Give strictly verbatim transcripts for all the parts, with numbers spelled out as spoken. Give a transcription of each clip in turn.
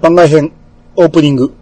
番外編オープニング。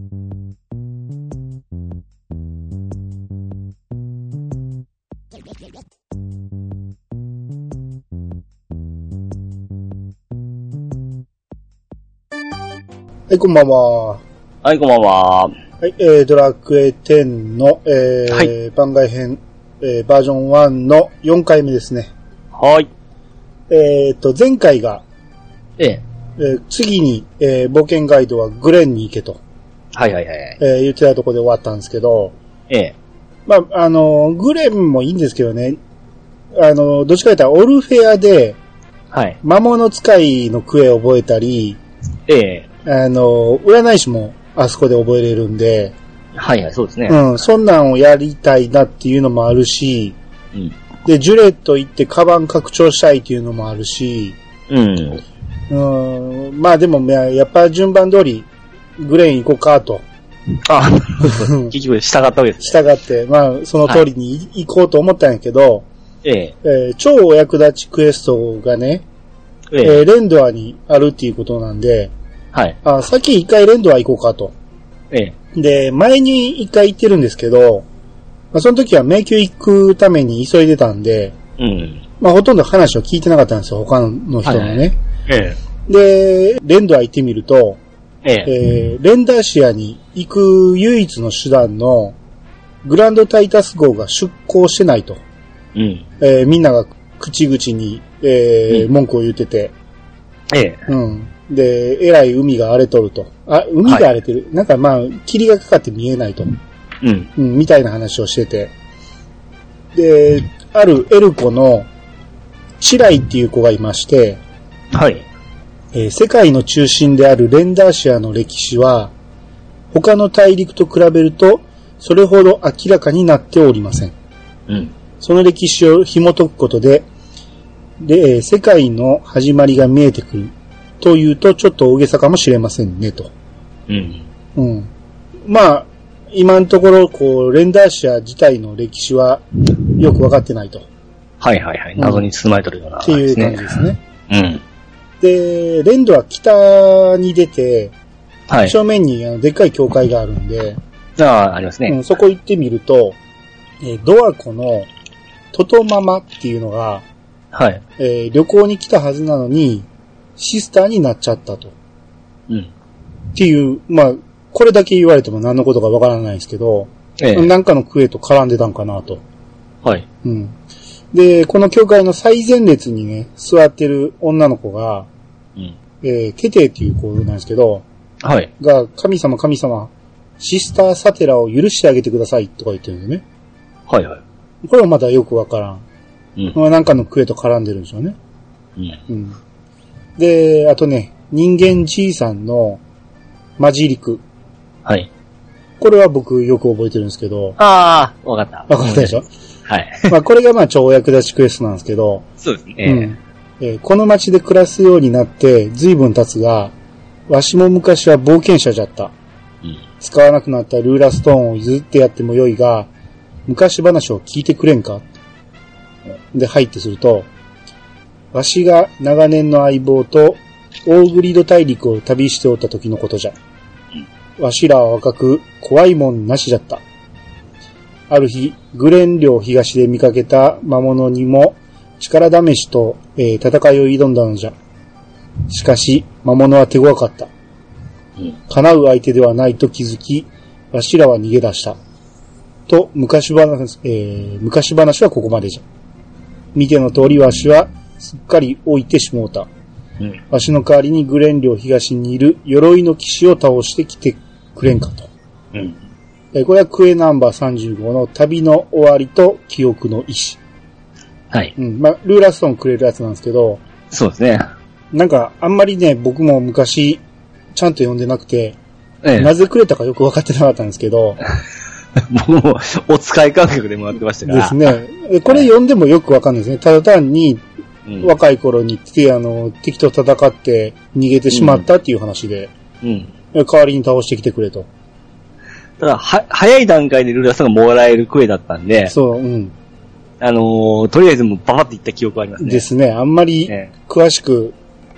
はい、こんばんは。 はい、こんばんは。 はい、えー、ドラクエテンの、えーはい、番外編、えー、バージョンワンのよんかいめですね。 はい。 えーと、前回が、 えええー、次に、えー、冒険ガイドはグレンに行けと。 はいはいはい。 えー、言ってたところで終わったんですけど、 ええ。 まあ、あの、グレンもいいんですけどね、あの、どっちかというとオルフェアで、 はい。 魔物使いのクエを覚えたり、 ええ。 あの、占い師もあそこで覚えれるんで、 はいはい、そうですね。 うん、そんなんをやりたいなっていうのもあるし、 うん。 で、ジュレット行ってカバン拡張したいっていうのもあるし、 うん。 うん、まあでも、やっぱ順番通り、グレン行こうかと。 あ、結局従ったわけですね。従って、まあ、その通りに行こうと思ったんやけど、はい、えええー、超お役立ちクエストがね、えええー、レンドアにあるっていうことなんで、 はい。 あ、さっき一回レンドア行こうかと。ええ。で、前に一回行ってるんですけど、まあ、その時は迷宮行くために急いでたんで、うん。まあ、ほとんど話を聞いてなかったんですよ、他の人のね。はいはい、ええ。で、レンドア行ってみると、えええー、レンダーシアに行く唯一の手段のグランドタイタス号が出港してないと。うん。えー、みんなが口々に、えーうん、文句を言ってて。ええ。うん。で、えらい海が荒れとると。あ、海が荒れてる。はい、なんかまあ、霧がかかって見えないと。うん。うん、みたいな話をしてて。で、あるエルコのチライっていう子がいまして。はい。えー、世界の中心であるレンダーシアの歴史は、他の大陸と比べると、それほど明らかになっておりません。うん。その歴史を紐解くことで、で、世界の始まりが見えてくる。というと、ちょっと大げさかもしれませんね、と。うん。うん。まあ、今のところ、こう、レンダーシア自体の歴史は、よくわかってないと。 はいはいはい。謎に包まれてるような、 ね、っていう感じですね。 うん。 で、レンドは北に出て、はい。正面にあのでっかい教会があるんで、 ああ、ありますね。 うん、そこ行ってみると、えー、ドアコのトトママっていうのが、はい。えー、旅行に来たはずなのに、シスターになっちゃったと。うん。っていう、まあ、これだけ言われても何のことかわからないんですけど、ええ、なんかのクエと絡んでたんかなと。はい。うん。で、この教会の最前列にね、座ってる女の子が、うん。えー、ケテっていう子なんですけど、はい。が、神様神様、シスターサテラを許してあげてくださいとか言ってるんですね。はいはい。これはまだよくわからん。うん。まあ、なんかのクエと絡んでるんでしょうね。うん。うん。で、あとね、人間じいさんのマジリク。はい。これは僕よく覚えてるんですけど。 ああ、わかった。 わかったでしょ？ はい。 まあこれがまあ超役立ちクエストなんですけど。 そうですね。 うんえー、この街で暮らすようになって随分経つが、わしも昔は冒険者じゃった。うん。使わなくなったルーラストーンを譲ってやってもよいが、昔話を聞いてくれんか？で入ってすると、わしが長年の相棒とオーグリード大陸を旅しておった時のことじゃ。うん、わしらは若く怖いもんなしじゃった。ある日、グレン領東で見かけた魔物にも力試しと、えー、戦いを挑んだのじゃ。しかし、魔物は手強かった。うん、叶う相手ではないと気づき、わしらは逃げ出した。と、昔話、えー、昔話はここまでじゃ。見ての通りわしは、すっかり置いてしもうた。うん、わしの代わりにグレン領東にいる鎧の騎士を倒してきてくれんかと。うん、えこれはクエナンバーさんじゅうごの旅の終わりと記憶の意志。はい。うん。まあ、ルーラストーンくれるやつなんですけど。 そうですね。 なんか、あんまりね、僕も昔、ちゃんと読んでなくて、ええ、なぜくれたかよく分かってなかったんですけど。 僕も、お使い感覚でもらってましたから。 ですね。これ読んでもよく分かんないですね。ただ単に、うん、若い頃にてあの敵と戦って逃げてしまったっていう話で、うん、代わりに倒してきてくれと。 ただは早い段階でルーラスがもらえるクエだったんで、 そう、うん。 あのー、とりあえずもうババっていった記憶がありますね。 ですね。あんまり詳しく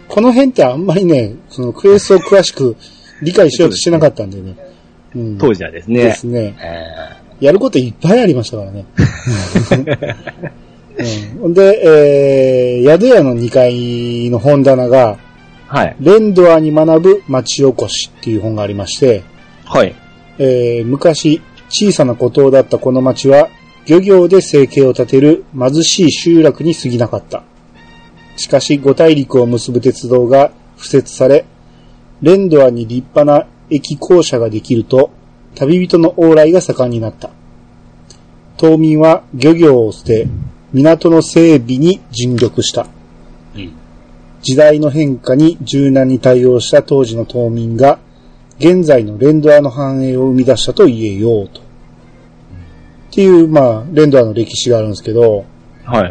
この辺ってあんまりね、そのクエストを詳しく理解しようとしてなかったんでね。 うん、当時はですね。 ですね。やることいっぱいありましたからね。うん、で、えー、宿屋のにかいの本棚が、はい。レンドアに学ぶ町おこしっていう本がありまして、はい。えー、昔、小さな孤島だったこの町は、漁業で生計を立てる貧しい集落に過ぎなかった。しかし、五大陸を結ぶ鉄道が敷設され、レンドアに立派な駅校舎ができると、旅人の往来が盛んになった。島民は漁業を捨て、港の整備に尽力した。うん、時代の変化に柔軟に対応した当時の島民が、現在のレンドアの繁栄を生み出したと言えようと。うん、っていう、まあ、レンドアの歴史があるんですけど、はい。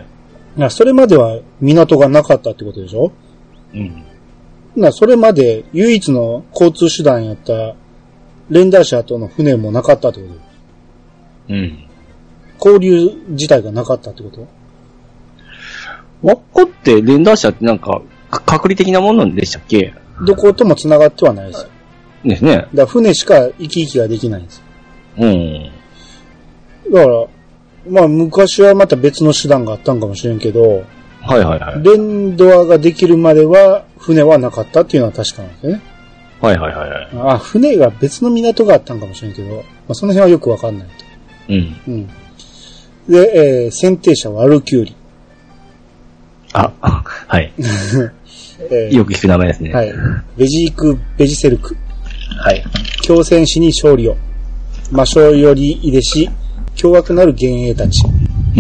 それまでは港がなかったってことでしょ？うん。な、それまで唯一の交通手段やったレンダー車との船もなかったってこと？うん。交流自体がなかったってこと？ わっこってレンダー車ってなんか、隔離的なものでしたっけ？ どことも繋がってはないですよ。 ですね。 だから船しか行き来ができないんですよ。うん。だから、まあ昔はまた別の手段があったんかもしれんけど、はいはいはい。レンドアができるまでは船はなかったっていうのは確かなんですよね。はいはいはい。あ、船が別の港があったんかもしれんけど、まあその辺はよくわかんないと。うん。うん。で、えー、選定者はワルキューリ。 あ、はい。えー、よく聞く名前ですね。 はい。ベジーク・ベジセルク。はい。強戦士に勝利を。魔性よりいでし、凶悪なる幻影たち。うん。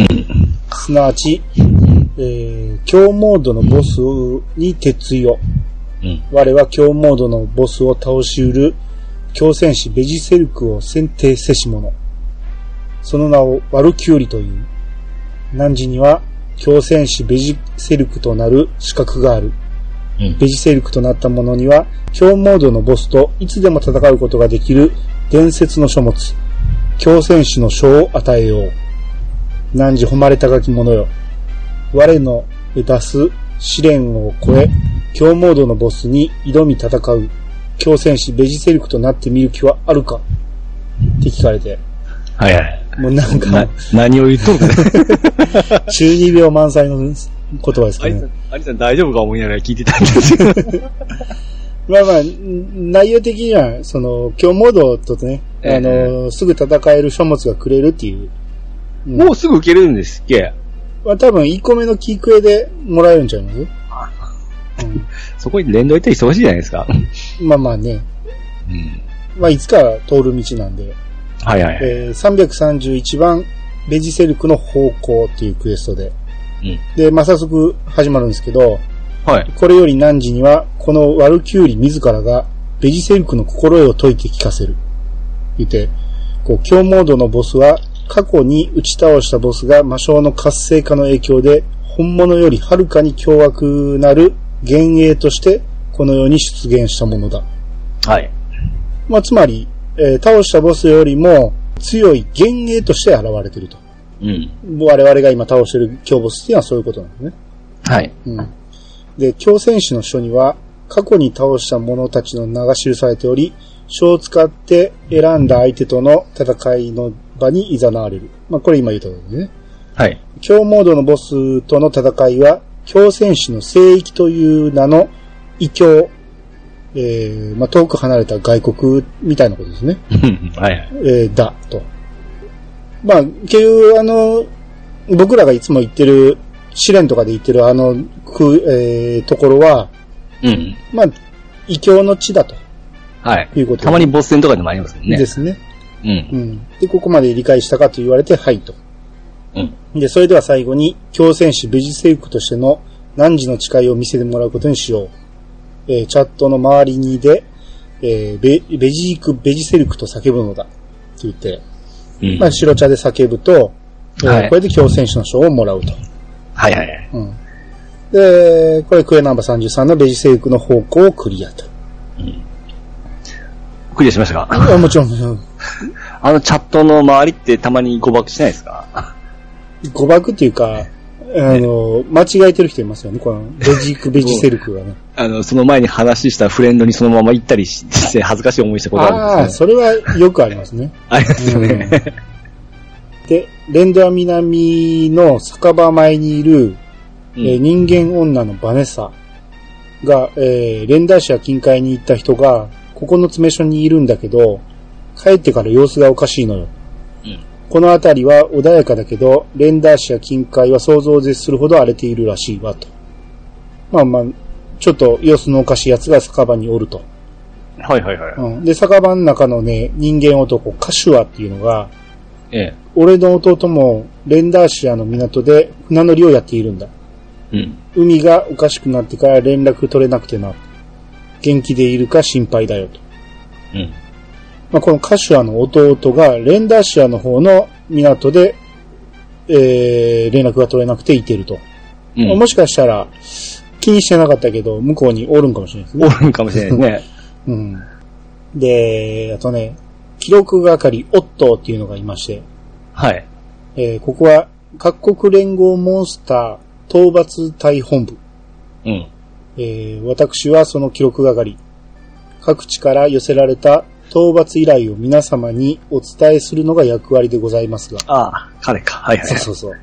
すなわち、えー、強モードのボスに鉄意を。うん。我は強モードのボスを倒し得る強戦士ベジセルクを選定せし者。その名をワルキューリという。汝には強戦士ベジセルクとなる資格がある。うん、ベジセルクとなった者には強モードのボスといつでも戦うことができる伝説の書物、強戦士の書を与えよう。汝誉れ高き者よ。我の出す試練を超え、強モードのボスに挑み戦う強戦士ベジセルクとなってみる気はあるかって聞かれて。はいはい。もうなんか。な、 何を言っとるかね。 中二病満載の言葉ですかね。 アリさん大丈夫か思いながら聞いてたんですけど。 まあまあ、内容的には、その、強モードとね、えー、あの、すぐ戦える書物がくれるっていう。 うん、もうすぐ受けれるんですっけ？ まあ多分いっこめのキークエでもらえるんちゃいます？うん、 そこに連動いったら忙しいじゃないですか。 まあまあね。うん。まあいつか通る道なんで。はいはい、はい。えー、さんびゃくさんじゅういちばん、ベジセルクの方向っていうクエストで。うん。で、まあ早速始まるんですけど、はい。これより汝には、このワルキューリ自らが、ベジセルクの心得を解いて聞かせる。言って、こう、強モードのボスは、過去に打ち倒したボスが魔性の活性化の影響で、本物よりはるかに凶悪なる幻影として、この世に出現したものだ。はい。まあ、つまり、えー、倒したボスよりも強い幻影として現れていると。うん。我々が今倒している強ボスっていうのはそういうことなんですね。はい。うん。で、強戦士の書には、過去に倒した者たちの名が記されており、書を使って選んだ相手との戦いの場に誘われる。まあ、これ今言ったとおりね。はい。強モードのボスとの戦いは、強戦士の聖域という名の異教、えー、まあ、遠く離れた外国みたいなことですね。はい。えー、だ、と。まあ、結局、あの、僕らがいつも言ってる、試練とかで言ってるあの、く、えー、ところは、うん。まあ、異教の地だと。はい。いうこと。 たまにボス戦とかでもありますよね。 ですね。うん。うん。で、ここまで理解したかと言われて、はいと。うん。で、それでは最後に、強戦士ベジセルクとしての汝の誓いを見せてもらうことにしよう。えー、チャットの周りにで、えー、ベ、ベジーク、ベジセルクと叫ぶのだ。と言って、うん、まあ、白茶で叫ぶと、えーはい、これで強戦士の賞をもらうと。はいはいはい。うん。で、これクエナンバーさんじゅうさんのベジセルクの方向をクリアと。うん。 クリアしましたか？ あ、もちろん、もちろん。 あのチャットの周りってたまに誤爆しないですか？ 誤爆っていうか、 あの、間違えてる人いますよね、このベジクベジセルクがね。 あの、その前に話したフレンドにそのまま行ったりして恥ずかしい思いしたことあるんですね。 ああ、それはよくありますね。 ありますね、 うん。で、レンドア南の酒場前にいる、うん、えー、人間女のバネッサが、えー、レンダーシア近海に行った人が、ここの詰め所にいるんだけど、帰ってから様子がおかしいのよ。うん、この辺りは穏やかだけど、レンダーシア近海は想像を絶するほど荒れているらしいわと。まあまあ、ちょっと様子のおかしいやつが酒場におると。 はいはいはい。 うん、で、酒場の中のね、人間男、カシュアっていうのが、 ええ、 俺の弟もレンダーシアの港で船乗りをやっているんだ。うん、海がおかしくなってから連絡取れなくてな。元気でいるか心配だよと。うん、まあ、このカシュアの弟がレンダーシアの方の港で、えー、連絡が取れなくていてると。うん、もしかしたら気にしてなかったけど向こうにおるんかもしれないですね。 おるんかもしれないですね。 うん。で、あとね、記録係オットーっていうのがいまして。 はい。 えー、ここは各国連合モンスター討伐隊本部。うん。えー、私はその記録係。各地から寄せられた討伐依頼を皆様にお伝えするのが役割でございますが。 ああ、彼か。はいはい。 そうそうそう。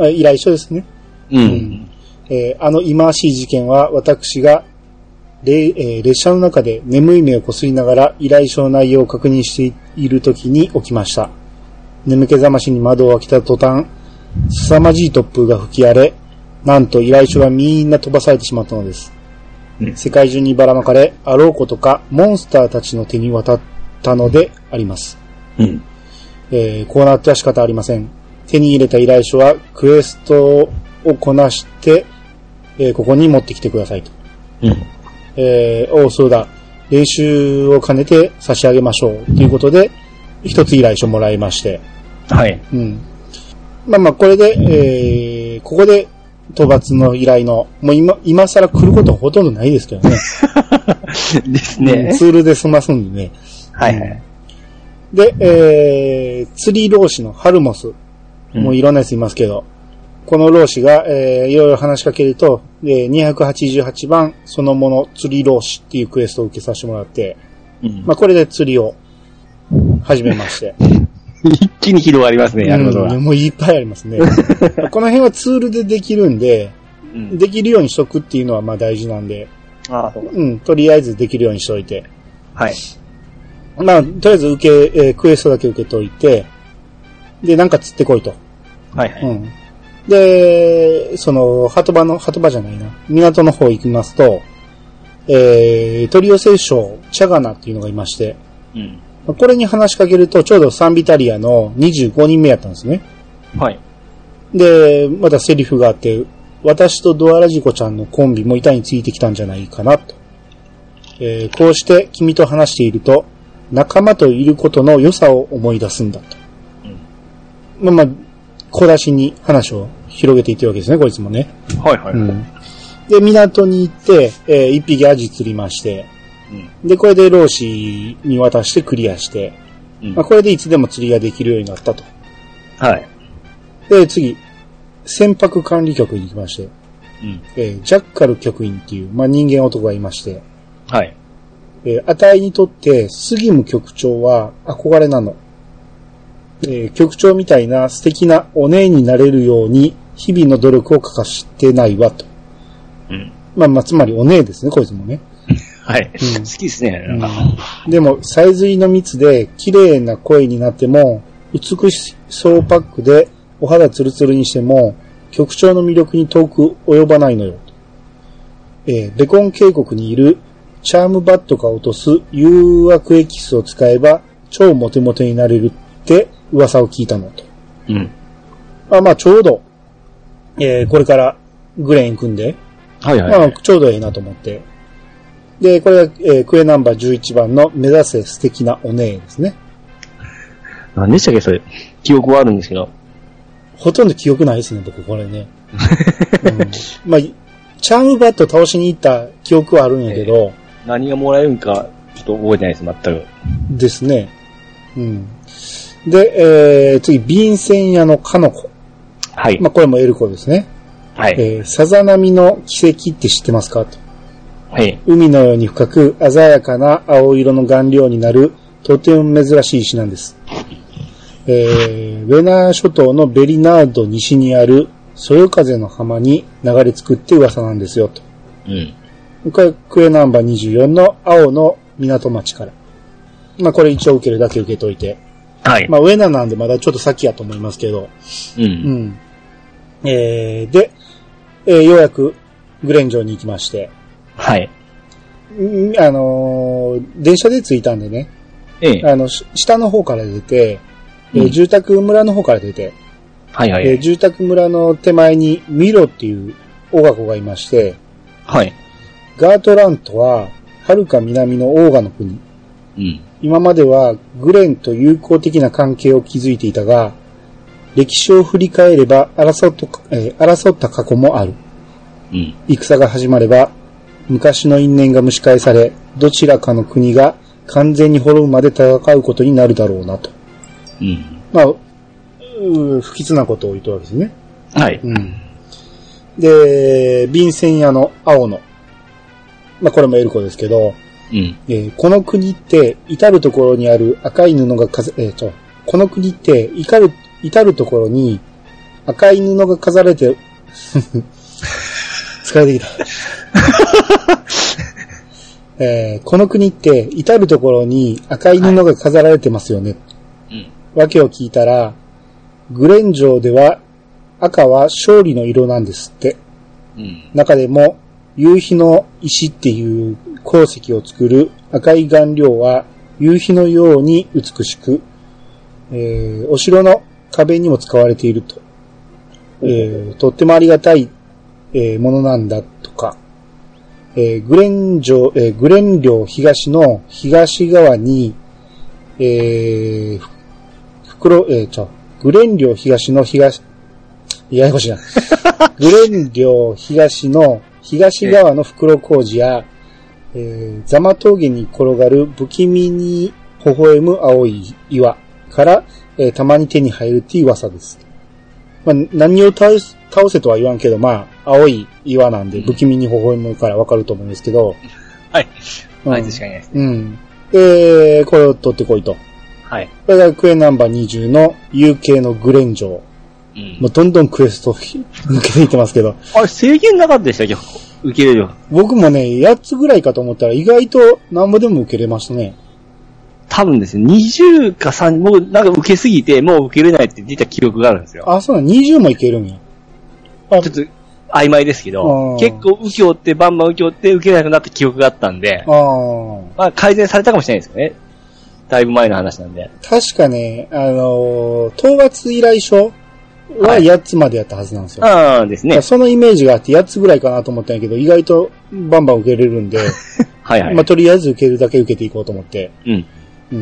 依頼書ですね。うん。うん、えー、あの忌まわしい事件は私が、えー、列車の中で眠い目をこすりながら依頼書の内容を確認している時に起きました。眠気覚ましに窓を開けた途端、凄まじい突風が吹き荒れ、なんと依頼書がみんな飛ばされてしまったのです。うん、世界中にばらまかれ、あろうことかモンスターたちの手に渡ったのであります。うんえー、こうなっては仕方ありません。手に入れた依頼書はクエストをこなして、えー、ここに持ってきてくださいと。うんえー、おそうだ、練習を兼ねて差し上げましょうということで、一つ依頼書もらいまして。 はい。 うん。まあまあ、これで、えー、ここで、討伐の依頼の、もう今、今更来ることはほとんどないですけどね。 ですね、 うん。ツールで済ますんでね。 はいはい。 で、えー、釣り老師のハルモス。もういろんなやついますけど、うん、この老師が、えー、いろいろ話しかけると、えー、にひゃくはちじゅうはちばんそのもの釣り老師っていうクエストを受けさせてもらって、うん、まあこれで釣りを始めまして。 一気に広がりますね、やることが。 うん、もういっぱいありますね。この辺はツールでできるんで、うん、できるようにしとくっていうのはまあ大事なんで、 ああそうかうん、とりあえずできるようにしといて。 はい。 まあ、とりあえず受け、えー、クエストだけ受けといて、で、なんか釣ってこいと。 はいはい。うん。 で、その、鳩場の、鳩場じゃないな、港の方行きますと、えー、取り寄せ商、チャガナっていうのがいまして、うん。これに話しかけると、ちょうどサンビタリアのにじゅうごにんめやったんですね。 はい。 で、またセリフがあって、私とドアラジコちゃんのコンビも板についてきたんじゃないかなと。えー、こうして君と話していると、仲間といることの良さを思い出すんだと。うん。まあまあ、小出しに話を広げていってるわけですね、こいつもね。 はいはい。うん、 で、港に行って、えー、一匹アジ釣りまして、うん、で、これで老子に渡してクリアして、うん、まあ、これでいつでも釣りができるようになったと。 はい。 で、次、船舶管理局に行きまして、うんえー、ジャッカル局員っていう、まあ、人間男がいまして、 はい。 えー、あたいにとって杉ム局長は憧れなの。えー、局長みたいな素敵なお姉になれるように日々の努力を欠かしてないわと。うん。まあまあ、つまりお姉ですね、こいつもね。 はい、うん。好きですね、 うん。でも、さえずりの蜜で綺麗な声になっても、美しそうパックでお肌ツルツルにしても、局長の魅力に遠く及ばないのよ。えー、ベコン渓谷にいるチャームバットが落とす誘惑エキスを使えば超モテモテになれるって噂を聞いたのと。うん。まあまあちょうど、えー、これからグレーン組んで、 はいはい、はい。 まあちょうどええなと思って。で、これが、えー、クエナンバーじゅういちばんの目指せ素敵なお姉ですね。 何でしたっけそれ。記憶はあるんですけど。 ほとんど記憶ないですね、僕これね。うん、まあ、チャームバット倒しに行った記憶はあるんやけど、えー、何がもらえるんかちょっと覚えてないです、全く。 ですね。うん。で、えー、次、便箋屋のかの子。 ははい。 まあ、これもエルコですね。 はい。 えー、さざ波の奇跡って知ってますかと。 はい。 海のように深く鮮やかな青色の顔料になるとても珍しい石なんです。えー、ウェナー諸島のベリナード西にあるそよ風の浜に流れ着くって噂なんですよと。うん。これクエナンバーにじゅうよんの青の港町から。まあこれ一応受けるだけ受けといて。 はい。 まあウェナーなんでまだちょっと先やと思いますけど。 うん。うん。 えー、で、えー、ようやくグレン城に行きまして。 はい。 あのー、電車で着いたんでね。 ええ。 あの、下の方から出て、うん、えー、住宅村の方から出て。 はいはい。 えー、住宅村の手前にミロっていうオガ子がいまして。 はい。 ガートラントは、遥か南のオーガの国。 うん。 今まではグレンと友好的な関係を築いていたが、歴史を振り返れば争っと、えー、争った過去もある。 うん。 戦が始まれば、昔の因縁が蒸し返され、どちらかの国が完全に滅ぶまで戦うことになるだろうなと。 うん。 まあ、不吉なことを言ったわけですね。 はい。 うん。で、便箋屋の青野。まあこれもエルコですけど、 うん。 えー、この国って至るところにある赤い布がかざ、えー、と、この国って至る、至るところに赤い布が飾られて、疲れてきた。えー、この国って至るところに赤い布が飾られてますよね。 はい、 うん。わけを聞いたら、グレン城では赤は勝利の色なんですって。 うん、 中でも夕日の石っていう鉱石を作る赤い顔料は夕日のように美しく、えー、お城の壁にも使われていると。えー、とってもありがたい、えー、ものなんだとか。えー、グレン城、えー、グレン領東の東側に、えー、袋、えー、ちょ、グレン領東の東、ややこしいな。グレン領東の東側の袋小路や、えー、ザマ峠に転がる不気味に微笑む青い岩から、えー、たまに手に入るっていう噂です。まあ、何を倒す、倒せとは言わんけど、まあ、青い岩なんで不気味に微笑むからわかると思うんですけど。 はい。はい、確かにですね。 うん。で、これを取ってこいと。 はい。 これがクエナンバーにじゅうの ユーケー のグレン城。うん。もうどんどんクエスト抜けていってますけど。 あれ、制限なかったでしたっけ？受けれるよ。 僕もね、やっつぐらいかと思ったら意外と何ぼでも受けれましたね。 多分ですね、にじゅうかさん、もうなんか受けすぎて、もう受けれないって出た記録があるんですよ。 あ、そうなの、にじゅうもいけるんや。 ちょっと曖昧ですけど、結構受け負ってバンバン受け負って受けなくなった記憶があったんで、 あまあ改善されたかもしれないですよね。だいぶ前の話なんで。 確かね、あのー、討伐依頼書はやっつまでやったはずなんですよ。 はい、ああですね。 そのイメージがあってやっつぐらいかなと思ったんやけど、意外とバンバン受けれるんで、 はいはい。 まあとりあえず受けるだけ受けていこうと思って。 うん。 うん。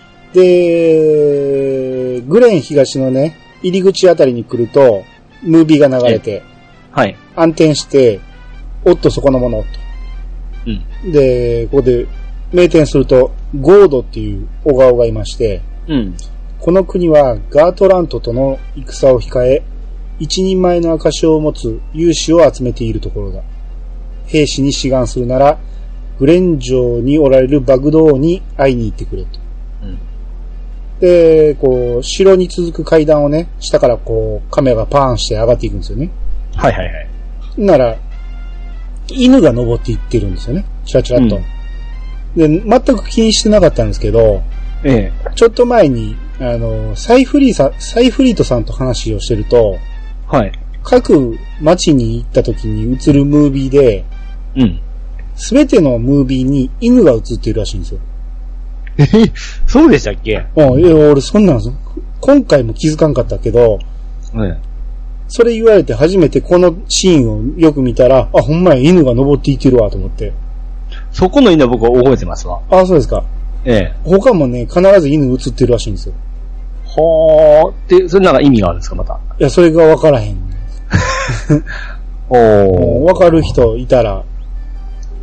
で、グレン東のね、入り口あたりに来ると、ムービーが流れて、 はい。 暗転して、おっとそこのものと。 うん。 で、ここで、名店すると、ゴードっていう小顔がいまして、 うん。 この国はガートラントとの戦を控え、一人前の証を持つ勇士を集めているところだ。兵士に志願するなら、グレン城におられるバグド王に会いに行ってくれと。 うん。 で、こう、城に続く階段をね、下からこう、カメラがパーンして上がっていくんですよね。 はいはいはい。 なら、犬が登っていってるんですよね。チラチラっと。うん、で、全く気にしてなかったんですけど、 ええ。 ちょっと前に、あの、サイフリーさん、サイフリートさんと話をしてると、 はい。 各街に行った時に映るムービーで、 うん。 すべてのムービーに犬が映ってるらしいんですよ。 えそうでしたっけ？ うん、いや、俺そんなん、今回も気づかんかったけど、 うん。 それ言われて初めてこのシーンをよく見たら、あ、ほんまや犬が登っていってるわと思って。 そこの犬は僕は覚えてますわ。 あ、そうですか。 ええ。 他もね、必ず犬映ってるらしいんですよ。 はー。で、それなんか意味があるんですか、また。 いや、それがわからへん。 おー。 わかる人いたら、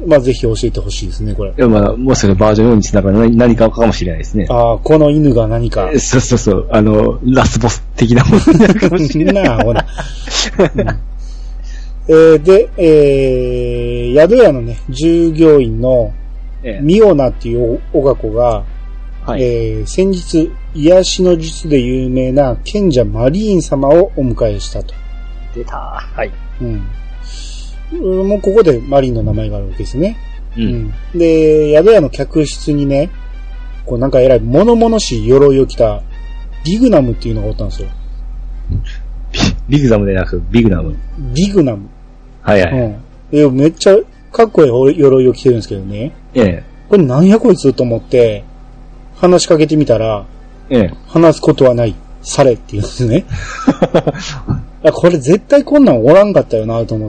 まあぜひ教えてほしいですね、これ。いや、まあ、もしかしたらバージョンよんにつながる何かかもしれないですね。 ああ、この犬が何か。 そうそうそう、あの、ラスボス的なものになるかもしれない。なあ、ほら。 うんえー、で、えー、宿屋のね、従業員の、ミオナっていうおが子が、はい、えー、先日、癒しの術で有名な賢者マリーン様をお迎えしたと。 出た。はい。 うん。もうここでマリーンの名前があるわけですね。うん。うん、で、宿屋の客室にね、こうなんかえらい物々しい鎧を着たビグナムっていうのがおったんですよ。 ビグナムでなく、ビグナム。 ビグナム。 はいはい。 うん。めっちゃかっこいい鎧を着てるんですけどね。ええ。これなんやこいつと思って、話しかけてみたら、ええ。話すことはない。されって言うんですね。これ絶対こんなんおらんかったよなと思って。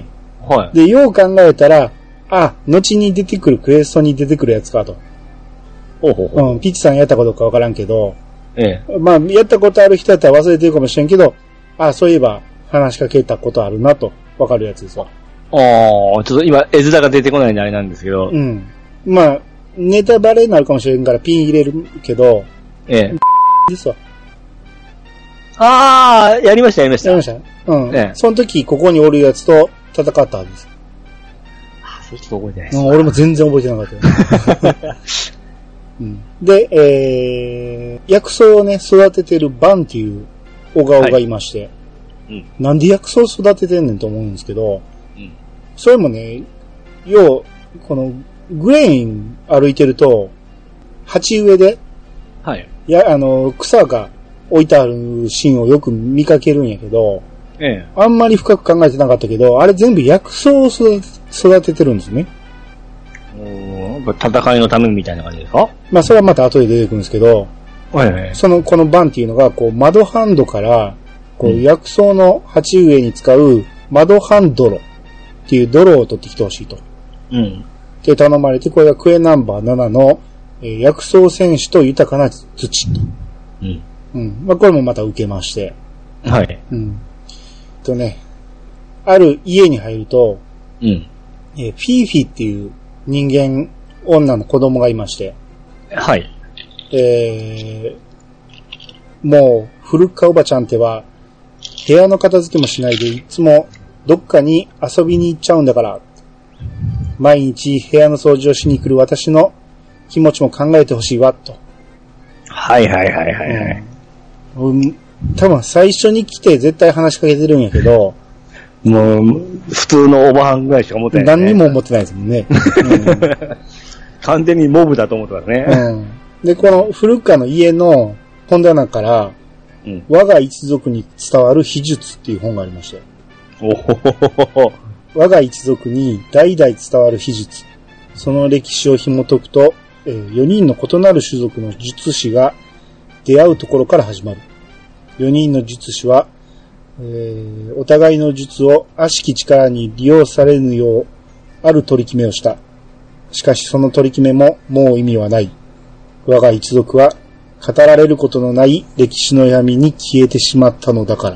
はい。で、よう考えたら、あ、後に出てくるクエストに出てくるやつかと。ほうほうほう。うん。ピッチさんやったことかわからんけど、ええ。まあ、やったことある人だったら忘れてるかもしれんけど、あ、そういえば話しかけたことあるなと。わかるやつですわ。 ああ、ちょっと今、絵面が出てこないんであれなんですけど。 うん。まあ、ネタバレになるかもしれんからピン入れるけど、ええ。ですわ。 ああ、やりました、やりました。 やりました。うん。ええ。その時、ここにおるやつと戦ったんです。 ああ、それちょっと覚えてないです。 うん、俺も全然覚えてなかったよ。うん。で、えー、薬草をね、育ててるバンっていう小顔がいまして、はい、うん、なんで薬草を育ててんねんと思うんですけど、うん、それもね、要、この、グレイン歩いてると、鉢植えで、はい。や、あの、草が置いてあるシーンをよく見かけるんやけど、ええ。あんまり深く考えてなかったけど、あれ全部薬草を育ててるんですね。 お戦いのためみたいな感じですか？ まあ、それはまた後で出てくるんですけど、はいはい。その、このバンっていうのが、こう、窓ハンドから、こう、薬草の鉢植えに使う窓ハンドロっていう泥を取ってきてほしいと。うん。で、頼まれて、これがクエナンバーななの、えー、薬草選手と豊かな土と。うん。うん。まあ、これもまた受けまして。はい。うん。とね、ある家に入ると、うん。えー、フィーフィーっていう人間、女の子供がいまして。はい。えー、もう、古川おばちゃんっては、部屋の片付けもしないで、いつもどっかに遊びに行っちゃうんだから、毎日部屋の掃除をしに来る私の気持ちも考えてほしいわ、と。 はいはいはいはい、はい。 うん。多分最初に来て絶対話しかけてるんやけど、 もう、普通のおばはんぐらいしか思ってない、ね。 何にも思ってないですもんね。うん、 完全にモブだと思ってますね。 うん。で、この古川の家の本棚から、うん、我が一族に伝わる秘術っていう本がありましたよ。おほほほほ。我が一族に代々伝わる秘術。その歴史を紐解くと、えー、よにんの異なる種族の術師が出会うところから始まる。よにんの術師は、えー、お互いの術を悪しき力に利用されぬよう、ある取り決めをした。しかしその取り決めももう意味はない。我が一族は語られることのない歴史の闇に消えてしまったのだから。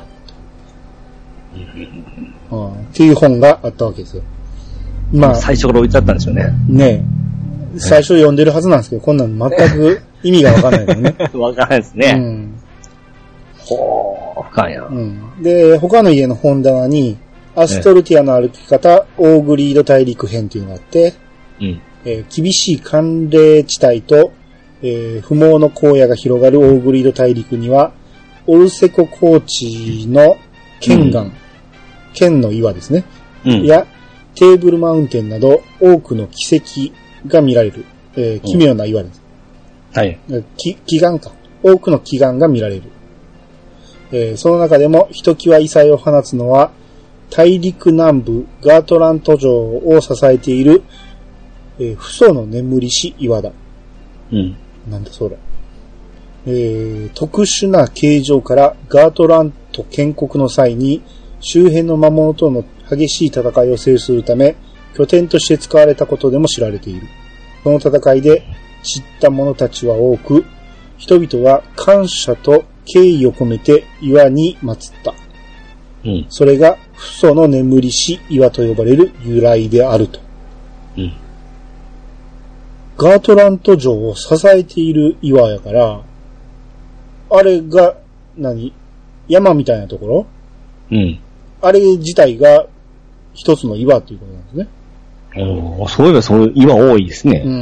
うん、っていう本があったわけですよ。 まあ。最初から置いてあったんですよね。 ねえ。最初読んでるはずなんですけど、こんなの全く意味がわかんないのね。 わかんないですね。うん。ほー、深いな。 うん。で、他の家の本棚に、アストルティアの歩き方、オーグリード大陸編っていうのがあって、うん。えー、厳しい寒冷地帯と、えー、不毛の荒野が広がるオーグリード大陸には、オルセコ高地の剣岩、うん、剣の岩ですね。うん。や、テーブルマウンテンなど多くの奇跡が見られる。えー、奇妙な岩です。うん、はい。き奇岩か。多くの奇岩が見られる。えー、その中でもひときわ異彩を放つのは、大陸南部ガートラント城を支えている、えー、父祖の眠りし岩だ。うん。なんだそれ。えー、特殊な形状からガートラント建国の際に周辺の魔物との激しい戦いを制するため拠点として使われたことでも知られている。この戦いで散った者たちは多く、人々は感謝と敬意を込めて岩に祀った。うん。それが父祖の眠りし岩と呼ばれる由来であると。 うん。 ガートラント城を支えている岩やから、あれが、何？山みたいなところ？ うん。 あれ自体が一つの岩っていうことなんですね。 おー、そういえばそういう岩多いですね。 うん。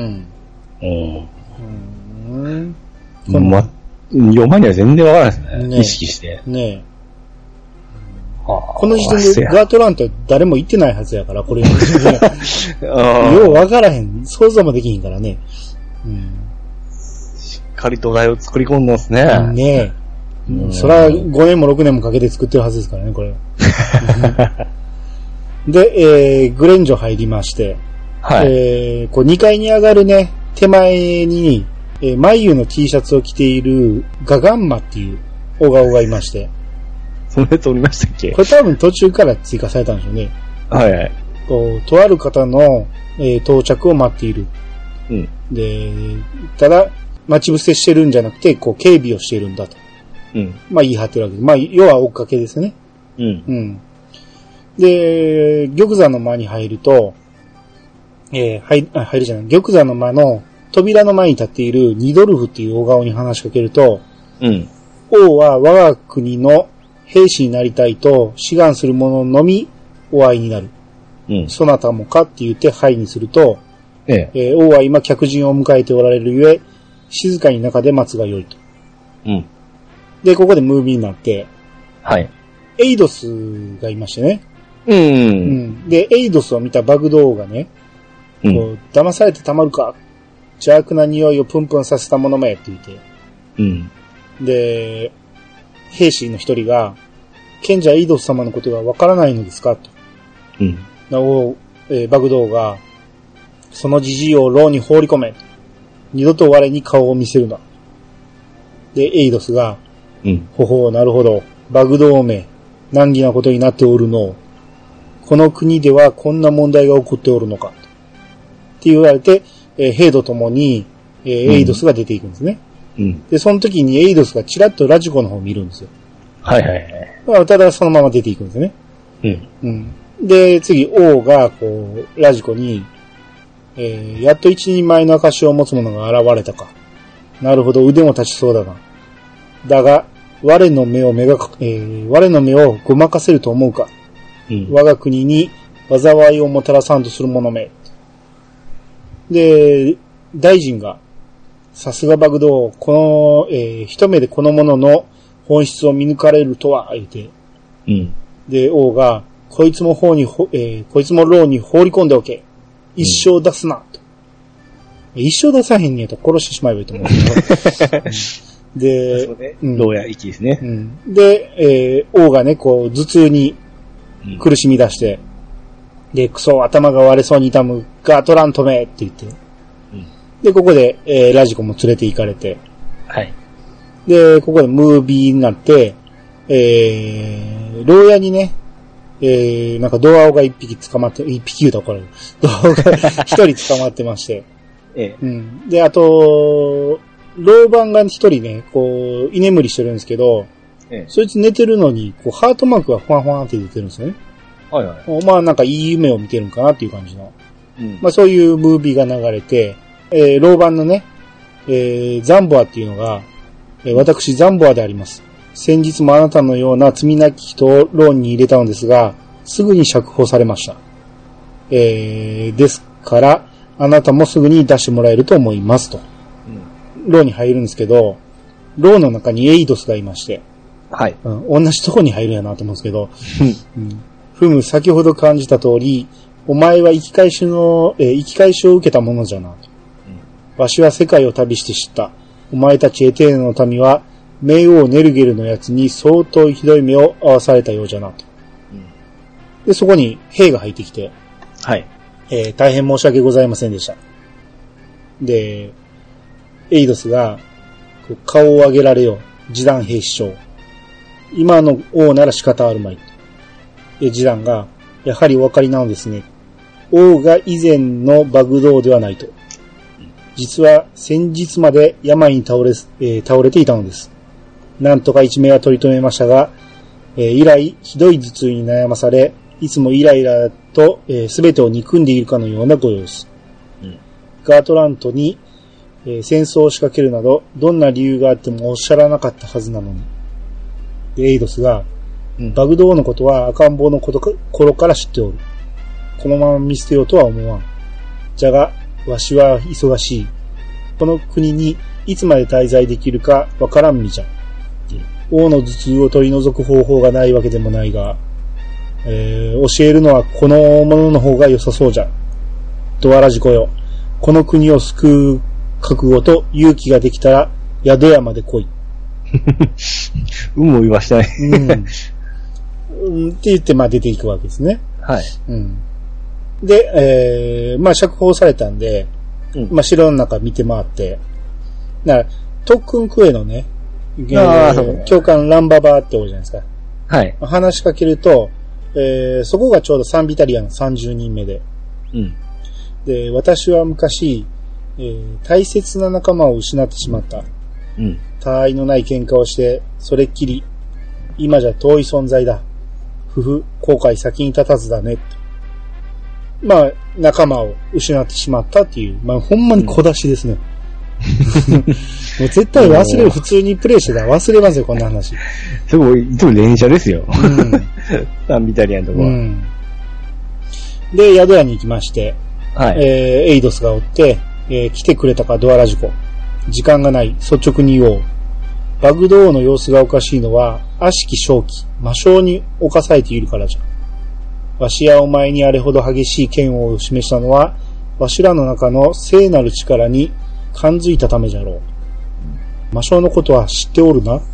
うん。うん。ま、読まには全然わからないですね。ね意識して。 ねえ。この時点でガートラント誰も行ってないはずやから、これ。ようわからへん。想像もできへんからね。うん、 しっかり土台を作り込んでますね。 ねえ。うん、それはごねんもろくねんもかけて作ってるはずですからね、これ。で、えー、グレンジョ入りまして、はい。えー、こうにかいに上がるね、手前に、えー、眉の T シャツを着ているガガンマっていう小顔がいまして。 そのやつおりましたっけ？ これ多分途中から追加されたんでしょうね。 はいはい。 こう、とある方の、えー、到着を待っている。うん。で、ただ、待ち伏せしてるんじゃなくて、こう、警備をしているんだと。うん。まあ言い張ってるわけで。まあ、要は追っかけですね。うん。うん。で、玉座の間に入ると、えー、入、あ、入るじゃない。玉座の間の扉の前に立っているニドルフっていう大顔に話しかけると、うん。王は我が国の兵士になりたいと志願する者のみお会いになる。うん。そなたもかって言ってはいにすると、えええー、王は今客人を迎えておられるゆえ、静かに中で待つがよいと。うん。で、ここでムービーになって、はい。エイドスがいましてね。うん。うん。で、エイドスを見たバグドウがね、うん、こう騙されてたまるか、邪悪な匂いをプンプンさせたものめって言って。うん。で、兵士の一人が、賢者エイドス様のことがわからないのですかと。うん。なお、えー、バグドウが、そのじじいを牢に放り込め。二度と我に顔を見せるな。で、エイドスが、うん。ほほう、なるほど。バグドウめ、難儀なことになっておるの。この国ではこんな問題が起こっておるのか。って言われて、えー、兵と共に、えー、エイドスが出ていくんですね。うん。で、その時にエイドスがチラッとラジコの方を見るんですよ。はいはいはい。まあ、ただそのまま出ていくんですね。うん。うん。で、次、王が、こう、ラジコに、えー、やっと一人前の証を持つ者が現れたか。なるほど、腕も立ちそうだな。だが、我の目を目が、えー、我の目をごまかせると思うか。うん。我が国に災いをもたらさんとする者め。で、大臣が、さすがバグドウ、この、えー、一目でこの者の本質を見抜かれるとは、言って。うん。で、王が、こいつも法に、えー、こいつも牢に放り込んでおけ。一生出すな、と。うん、一生出さへんねやったら殺してしまえばいいと思うけど。で、 そうね。うん。牢や息ですね。 うん。で、えー、王がね、こう、頭痛に苦しみ出して、うん、で、クソ、頭が割れそうに痛む、ガートラントめって言って。で、ここで、えー、ラジコも連れて行かれて。はい。で、ここでムービーになって、えー、牢屋にね、えー、なんかドアオが一匹捕まって、一匹言うたら怒られる。ドアオが一人捕まってまして。ええ。うん。で、あと、牢番が一人ね、こう、居眠りしてるんですけど、ええ。そいつ寝てるのに、こう、ハートマークがフワンフワンって出てるんですよね。はいはい。まあなんかいい夢を見てるんかなっていう感じの。うん。まあそういうムービーが流れて、えー、牢番のね、えー、ザンボアっていうのが、えー、私ザンボアであります。先日もあなたのような罪なき人を牢に入れたのですが、すぐに釈放されました。えー、ですから、あなたもすぐに出してもらえると思いますと。うん、牢に入るんですけど、牢の中にエイドスがいまして、はい。うん、同じとこに入るやなと思うんですけど、うん、ふむ、先ほど感じた通り、お前は生き返しの、えー、生き返しを受けたものじゃなと。わしは世界を旅して知った。お前たちエテーヌの民は、冥王ネルゲルのやつに相当ひどい目を合わされたようじゃなと。うん、で、そこに兵が入ってきて、はい。えー、大変申し訳ございませんでした。で、エイドスが、顔を上げられよ、示談兵士長。今の王なら仕方あるまい。で、示談が、やはりお分かりなのですね。王が以前のバグドウではないと。実は先日まで病に倒れ、えー、倒れていたのです。なんとか一命は取り留めましたが、えー、以来ひどい頭痛に悩まされ、いつもイライラと、えー、全てを憎んでいるかのようなご様子。うん、ガートラントに、えー、戦争を仕掛けるなど、どんな理由があってもおっしゃらなかったはずなのに。で、エイドスが、うん、バグドウのことは赤ん坊のことか頃から知っておる。このまま見捨てようとは思わん。じゃが、わしは忙しい。この国にいつまで滞在できるかわからん身じゃ。王の頭痛を取り除く方法がないわけでもないが、えー、教えるのはこのものの方が良さそうじゃ。ドアラジコよ。この国を救う覚悟と勇気ができたら宿屋まで来い。 うんも言わしたい。 うん。って言って、まあ出ていくわけですね。 はい。 うん。で、えー、まあ釈放されたんで、うん、まあ城の中見て回って、だから特訓クエのね、あー教官ランババーっておるじゃないですか。 はい。 話しかけると、えー、そこがちょうどサンビタリアのさんじゅうにんめで。うん。で、私は昔、えー、大切な仲間を失ってしまった。うん。他愛のない喧嘩をして、それっきり、今じゃ遠い存在だ。ふふ、後悔先に立たずだね。まあ、仲間を失ってしまったっていう、まあ、ほんまに小出しですね。うん、もう絶対忘れる、普通にプレイしてたら忘れますよ、こんな話。 すごい、いつも連射ですよ。うん、サンビタリアンとか、うん。 で、宿屋に行きまして、 はい。 えー、エイドスがおって、えー、来てくれたかドアラジコ。時間がない、率直に言おう。バグドウの様子がおかしいのは、悪しき正気、魔性に侵されているからじゃ。わしやお前にあれほど激しい剣を示したのは、わしらの中の聖なる力に感づいたためじゃろう。魔性のことは知っておるな。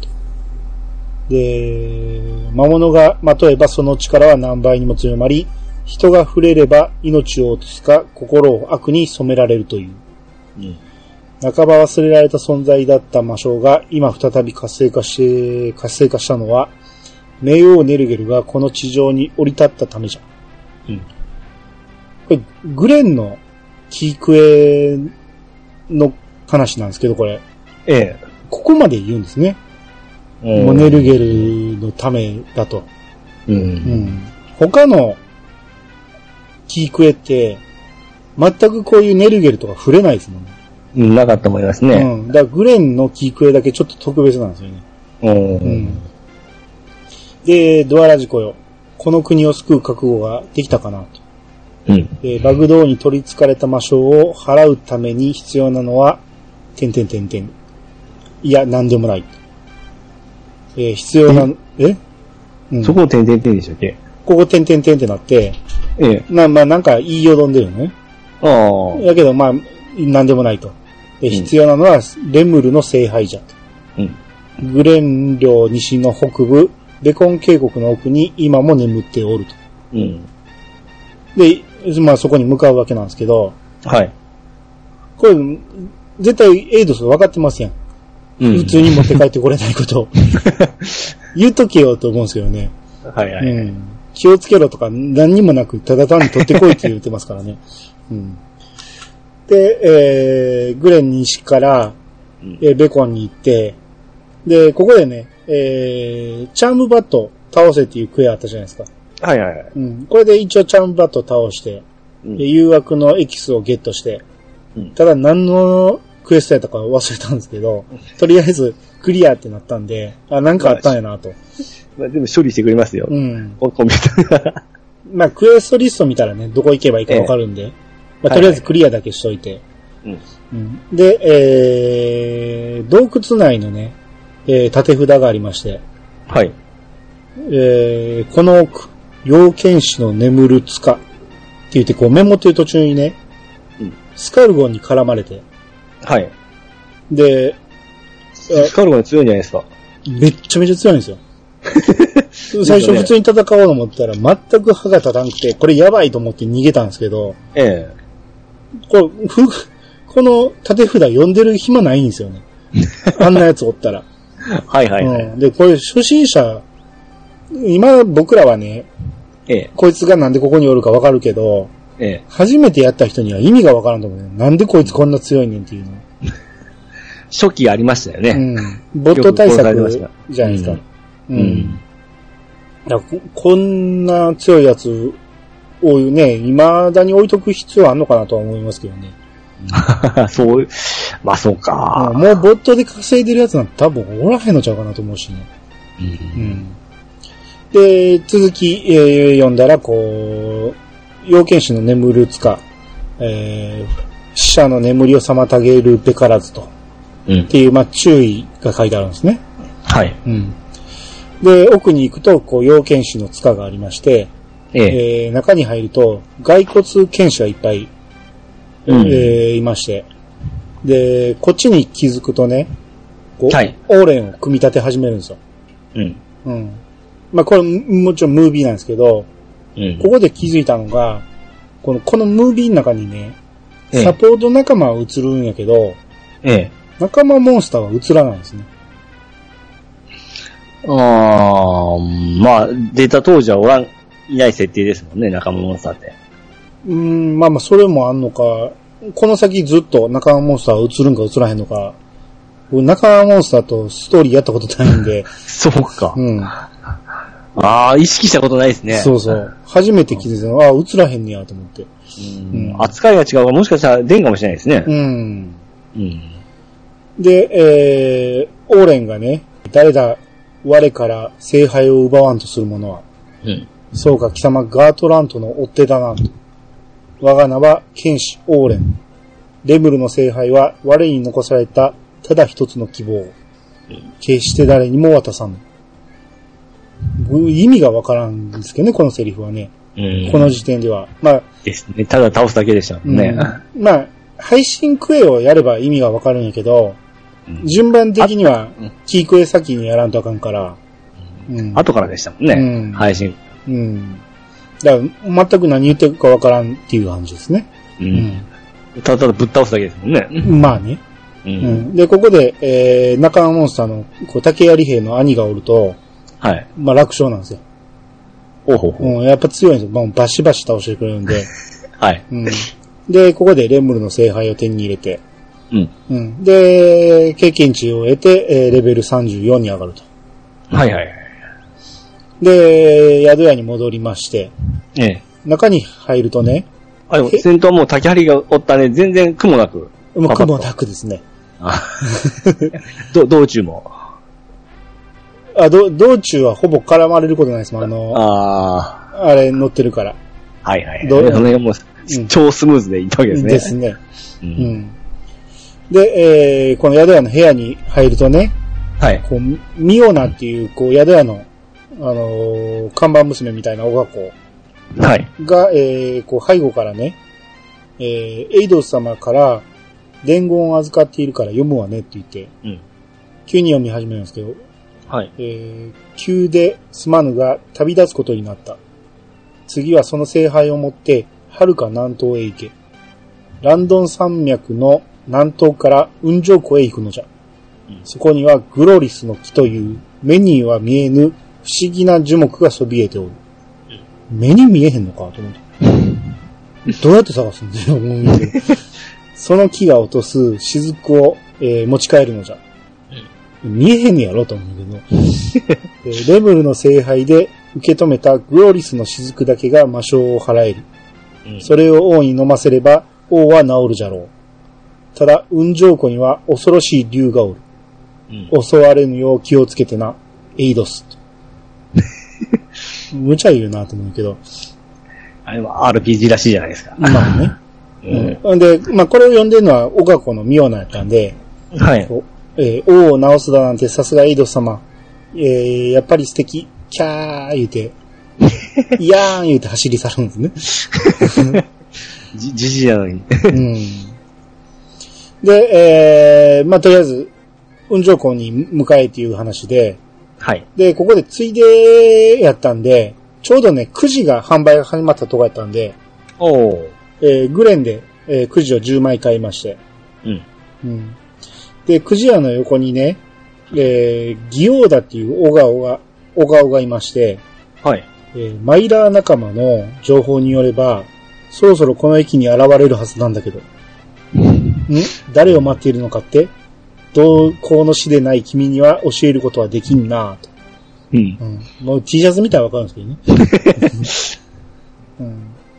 で、魔物がまとえばその力は何倍にも強まり、人が触れれば命を落とすか心を悪に染められるという。うん半ば忘れられた存在だった魔性が今再び活性化して、活性化したのは、冥王ネルゲルがこの地上に降り立ったためじゃ。うん。これ、グレンのキークエの話なんですけど、これ。 ええ。 ここまで言うんですね。モネルゲルのためだと。うん。うん。他のキークエって、全くこういうネルゲルとか触れないですもんね。 なかったと思いますね。 うん。だからグレンのキークエだけちょっと特別なんですよね。うん。で、ドアラジコよ。この国を救う覚悟ができたかなと。うん。で、バグドウに取り憑かれた魔性を払うために必要なのは、てんてんてんてん。いや、なんでもない。えー、必要な、えうん、そこをてんてんてんでしたっけここてんてんてんってなって、ええ。な、まあ、なんか言いよどんでるのね。ああ。やけど、まあ、なんでもないと。で必要なのは、レムルの聖杯じゃと。うん、グレン領西の北部、ベコン渓谷の奥に今も眠っておると。うん、で、まあそこに向かうわけなんですけど。はい。これ、絶対エイドス分かってますやん。うん、普通に持って帰ってこれないことを。言うとけよと思うんですけどね。はいはい、うん。気をつけろとか何にもなく、ただ単に取ってこいって言ってますからね。うんで、えー、グレン西から、えー、ベコンに行って、で、ここでね、えー、チャームバット倒せっていうクエあったじゃないですか。はいはいはい。うん。これで一応チャームバット倒して、うん、誘惑のエキスをゲットして、うん、ただ何のクエストやったか忘れたんですけど、とりあえずクリアってなったんで、あ、なんかあったんやなと。 まあ、でも処理してくれますよ。うん。コンピューターが。 まあ、クエストリスト見たらね、どこ行けばいいかわかるんで、ええまあ、とりあえずクリアだけしといて。はいはいうん、で、えー、洞窟内のね、えー、縦札がありまして。はい。えー、この奥、妖剣士の眠る塚って言って、こうメモっていう途中にね、うん、スカルゴンに絡まれて。はい。で、 スカルゴン強いんじゃないですか。 めっちゃめちゃ強いんですよ。最初普通に戦おうと思ったら全く歯が立たんくて、これやばいと思って逃げたんですけど。ええ。これ、ふ、この縦札読んでる暇ないんですよね。あんなやつおったら。はいはいはい、うん。で、これ初心者、今僕らはね、ええ、こいつがなんでここにおるかわかるけど、ええ、初めてやった人には意味がわからんと思うね。なんでこいつこんな強いねんっていうの。 初期ありましたよね。 うん。ボット対策じゃないですか。うん。うん、だこ、こんな強いやつをね、未だに置いとく必要あんのかなとは思いますけどね。 そう、まあそうか。 もうボットで稼いでるやつなんて多分おらへんのちゃうかなと思うしね。うん。うん、で、続き、えー、読んだら、こう、妖剣士の眠る塚、えー、死者の眠りを妨げるべからずと。うん、っていう、まあ、注意が書いてあるんですね。 はい。 うん。で、奥に行くと、こう、妖剣士の塚がありまして、えええー、中に入ると、骸骨剣士がいっぱい、うん、えー、いまして、で、こっちに気づくとね、こう、はい、オーレンを組み立て始めるんですよ。うん。うん。まあ、これ、もちろんムービーなんですけど、うん、ここで気づいたのが、この、このムービーの中にね、サポート仲間は映るんやけど、ええ、仲間モンスターは映らないんですね。 あー、まあ、データ当時はおらん、いない設定ですもんね、仲間モンスターって。 うーん、まあまあ、それもあんのか、この先ずっと仲間モンスターは映るんか映らへんのか、仲間モンスターとストーリーやったことないんで。 そうか。 うん。 ああ、意識したことないですね。 そうそう。初めて気づいたの、ああ、映らへんねやと思って。 うん、扱いが違うかもしかしたら出んかもしれないですね。うん。 うん。で、えー、オーレンがね、誰だ、我から聖杯を奪わんとする者は。うん。そうか、貴様ガートラントの追っ手だなと。我が名は剣士オーレン。レムルの聖杯は我に残されたただ一つの希望。うん、決して誰にも渡さん。意味がわからんですけどね、このセリフはね。うん、この時点では。まあ。 ですね。ただ倒すだけでしたもんね。 うん、まあ、配信クエをやれば意味がわかるんやけど、うん、順番的には、キークエ先にやらんとあかんから。 うん、後からでしたもんね。うん、配信。 うん。だから、全く何言ってるかわからんっていう感じですね。うん。 うん、ただただぶっ倒すだけですもんね。 まあね。うんうん、で、ここで、えー、仲間モンスターの、こう、竹槍兵の兄がおると、はい。まあ、楽勝なんですよ。 おほほ。 うん、やっぱ強いんですよ。まあ、バシバシ倒してくれるんで。 はい。 うん。で、ここでレムルの聖杯を手に入れて、うん。うん。で、経験値を得て、えー、レベルさんじゅうよんに上がると。 はいはいはい。 で、宿屋に戻りまして、ええ。中に入るとね、 あ、でも先頭もう竹槍がおったね、全然苦もなく。 もう苦もなくですね。 ど、道中も。 あ、ど、道中はほぼ絡まれることないですもん、あの、ああ。あれ乗ってるから。 はいはい。どその辺もう、うん、超スムーズでいったわけですね。 ですね。うん。うん、で、えー、この宿屋の部屋に入るとね、はい。こう、ミオナっていう、こう、宿屋の、あのー、看板娘みたいなおが子。はい。が、えー、こう、背後からね、えー、エイドス様から、伝言を預かっているから読むわねって言って、うん、急に読み始めるんですけど、はい。えー、急ですまぬが旅立つことになった。次はその聖杯を持って、遥か南東へ行け。ランドン山脈の南東から雲上湖へ行くのじゃ。うん、そこにはグロリスの木という目には見えぬ不思議な樹木がそびえておる。うん、目に見えへんのかと思って。どうやって探すんだよ、思うんだけど。その木が落とす雫を、えー、持ち帰るのじゃ。うん、見えへんねやろと思うけど。えー、レムルの聖杯で受け止めたグロリスの雫だけが魔性を払える。うん、それを王に飲ませれば王は治るじゃろう。ただ、雲上湖には恐ろしい竜がおる。うん、襲われぬよう気をつけてな、エイドス。無茶言うなと思うけど。 あれは アールピージー らしいじゃないですか。 まあね。うん。で、まあ、これを読んでるのは、オカコのミオナやったんで、はい。えー、王を直すだなんて、さすがエイド様。えー、やっぱり素敵。キャー言うて、いやーん言うて走り去るんですね。 じ、じじやのに。 うん。で、えー、まあ、とりあえず、雲上湖に迎えっていう話で、はい。で、ここでついでやったんで、ちょうどね、くじが販売が始まったとこやったんで、おー。えー、グレンで、えー、くじをじゅうまい買いまして。うん。うん。で、くじ屋の横にね、えー、ギオーダっていう小顔が、小顔がいまして、はい。えー、マイラー仲間の情報によれば、そろそろこの駅に現れるはずなんだけど。ん誰を待っているのかって、同行の死でない君には教えることはできんなぁと。うん。うん。もう T シャツ見たらわかるんですけどね。うん。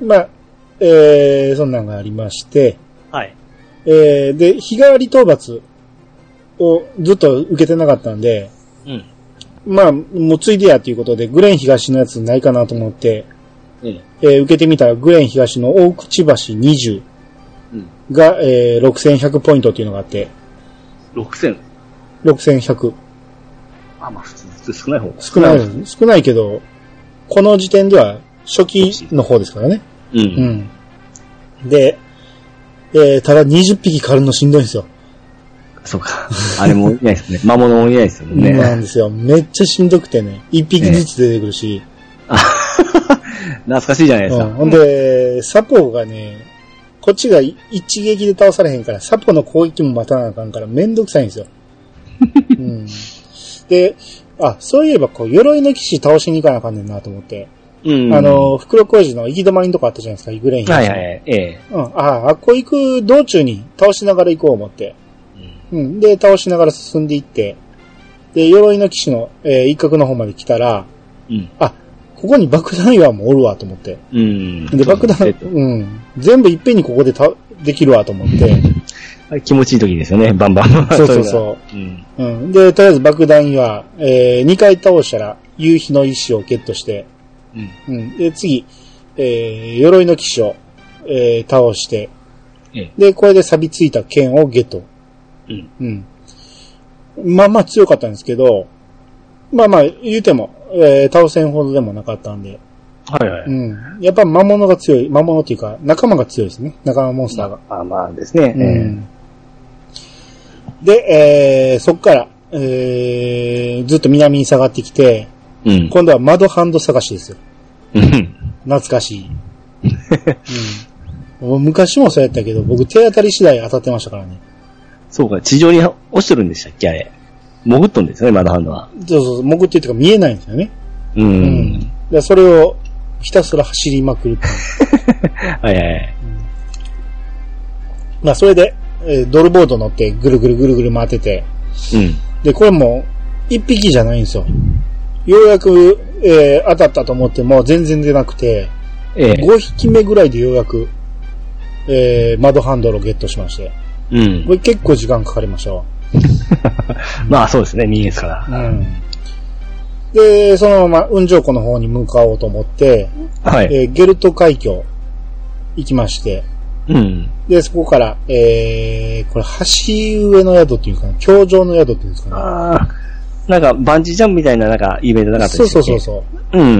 まあ、えー、そんなんがありまして、 はい。 えー、で、日替わり討伐をずっと受けてなかったんで、うん。まあ、もうついでやっていうことで、グレン東のやつないかなと思って、うん。えー、受けてみたら、グレン東の大口橋にじゅうが、うん、えー、ろくせんひゃくポイントっていうのがあって、 ろくせんろくせんひゃく。 あ、まあ普通、普通少ない方が少ない。少ないけど、この時点では初期の方ですからね。うん。うん。で、えー、ただにじゅっぴき狩るのしんどいんですよ。そうか。 あれもいないですね。魔物もいないですよね。 そうなんですよ。めっちゃしんどくてね。いっぴきずつ出てくるし。 ね、懐かしいじゃないですか。うん、 ほんで、サポがね、こっちが一撃で倒されへんから、サポの攻撃も待たなあかんからめんどくさいんですよ。うん、で、あ、そういえばこう、鎧の騎士倒しに行かなあかんねんなと思って。うん、あの、袋小路の行き止まりのとこあったじゃないですか、グレイン。 はいはいはい。ええ。 うん。ああ、こう行く道中に倒しながら行こう思って。うん。うん、で、倒しながら進んでいって、で、鎧の騎士の、えー、一角の方まで来たら、うん。あ、ここに爆弾岩もおるわと思って。うん。で、爆弾、うん。全部いっぺんにここでた、できるわと思って。 気持ちいい時ですよね、バンバン。 そうそうそう。うん。うん。で、とりあえず爆弾岩、えー、にかい倒したら、夕日の石をゲットして、うん。うん。で、次、えー、鎧の騎士を、えー、倒して、ええ、で、これで錆びついた剣をゲット。うん。うん。まあまあ強かったんですけど、まあまあ言うても、えー、倒せんほどでもなかったんで。はいはい。うん。やっぱ魔物が強い、魔物っていうか、仲間が強いですね。仲間モンスターが。 まあまあですね。うん。 で、えー、そっから、えー、ずっと南に下がってきて、うん、今度は窓ハンド探しですよ。うん、懐かしい、うん。昔もそうやったけど、僕手当たり次第当たってましたからね。 そうか、地上に落ちてるんでしたっけあれ。潜っとんですよね、窓ハンドは。 そうそう、潜ってっていうか見えないんですよね。うん。うん、でそれをひたすら走りまくるっていう。はいはいはい。うん、まあそれで、えー、ドルボード乗ってぐるぐるぐるぐる回ってて。うん。で、これも一匹じゃないんですよ。ようやく、えー、当たったと思っても全然出なくて、ええ、ごひきめぐらいでようやく、えー、窓ハンドルをゲットしまして。うん。これ結構時間かかりましたわ。 まあそうですね、人間ですから。うん。 で、そのまま雲上湖の方に向かおうと思って、はい。えー、ゲルト海峡行きまして、うん。で、そこから、えー、これ橋上の宿っていうか、橋上の宿っていうんですかね。ああ。 なんか、バンジージャンプみたいな、なんか、イベントなかったですか？ そうそうそうそう。うん。うん、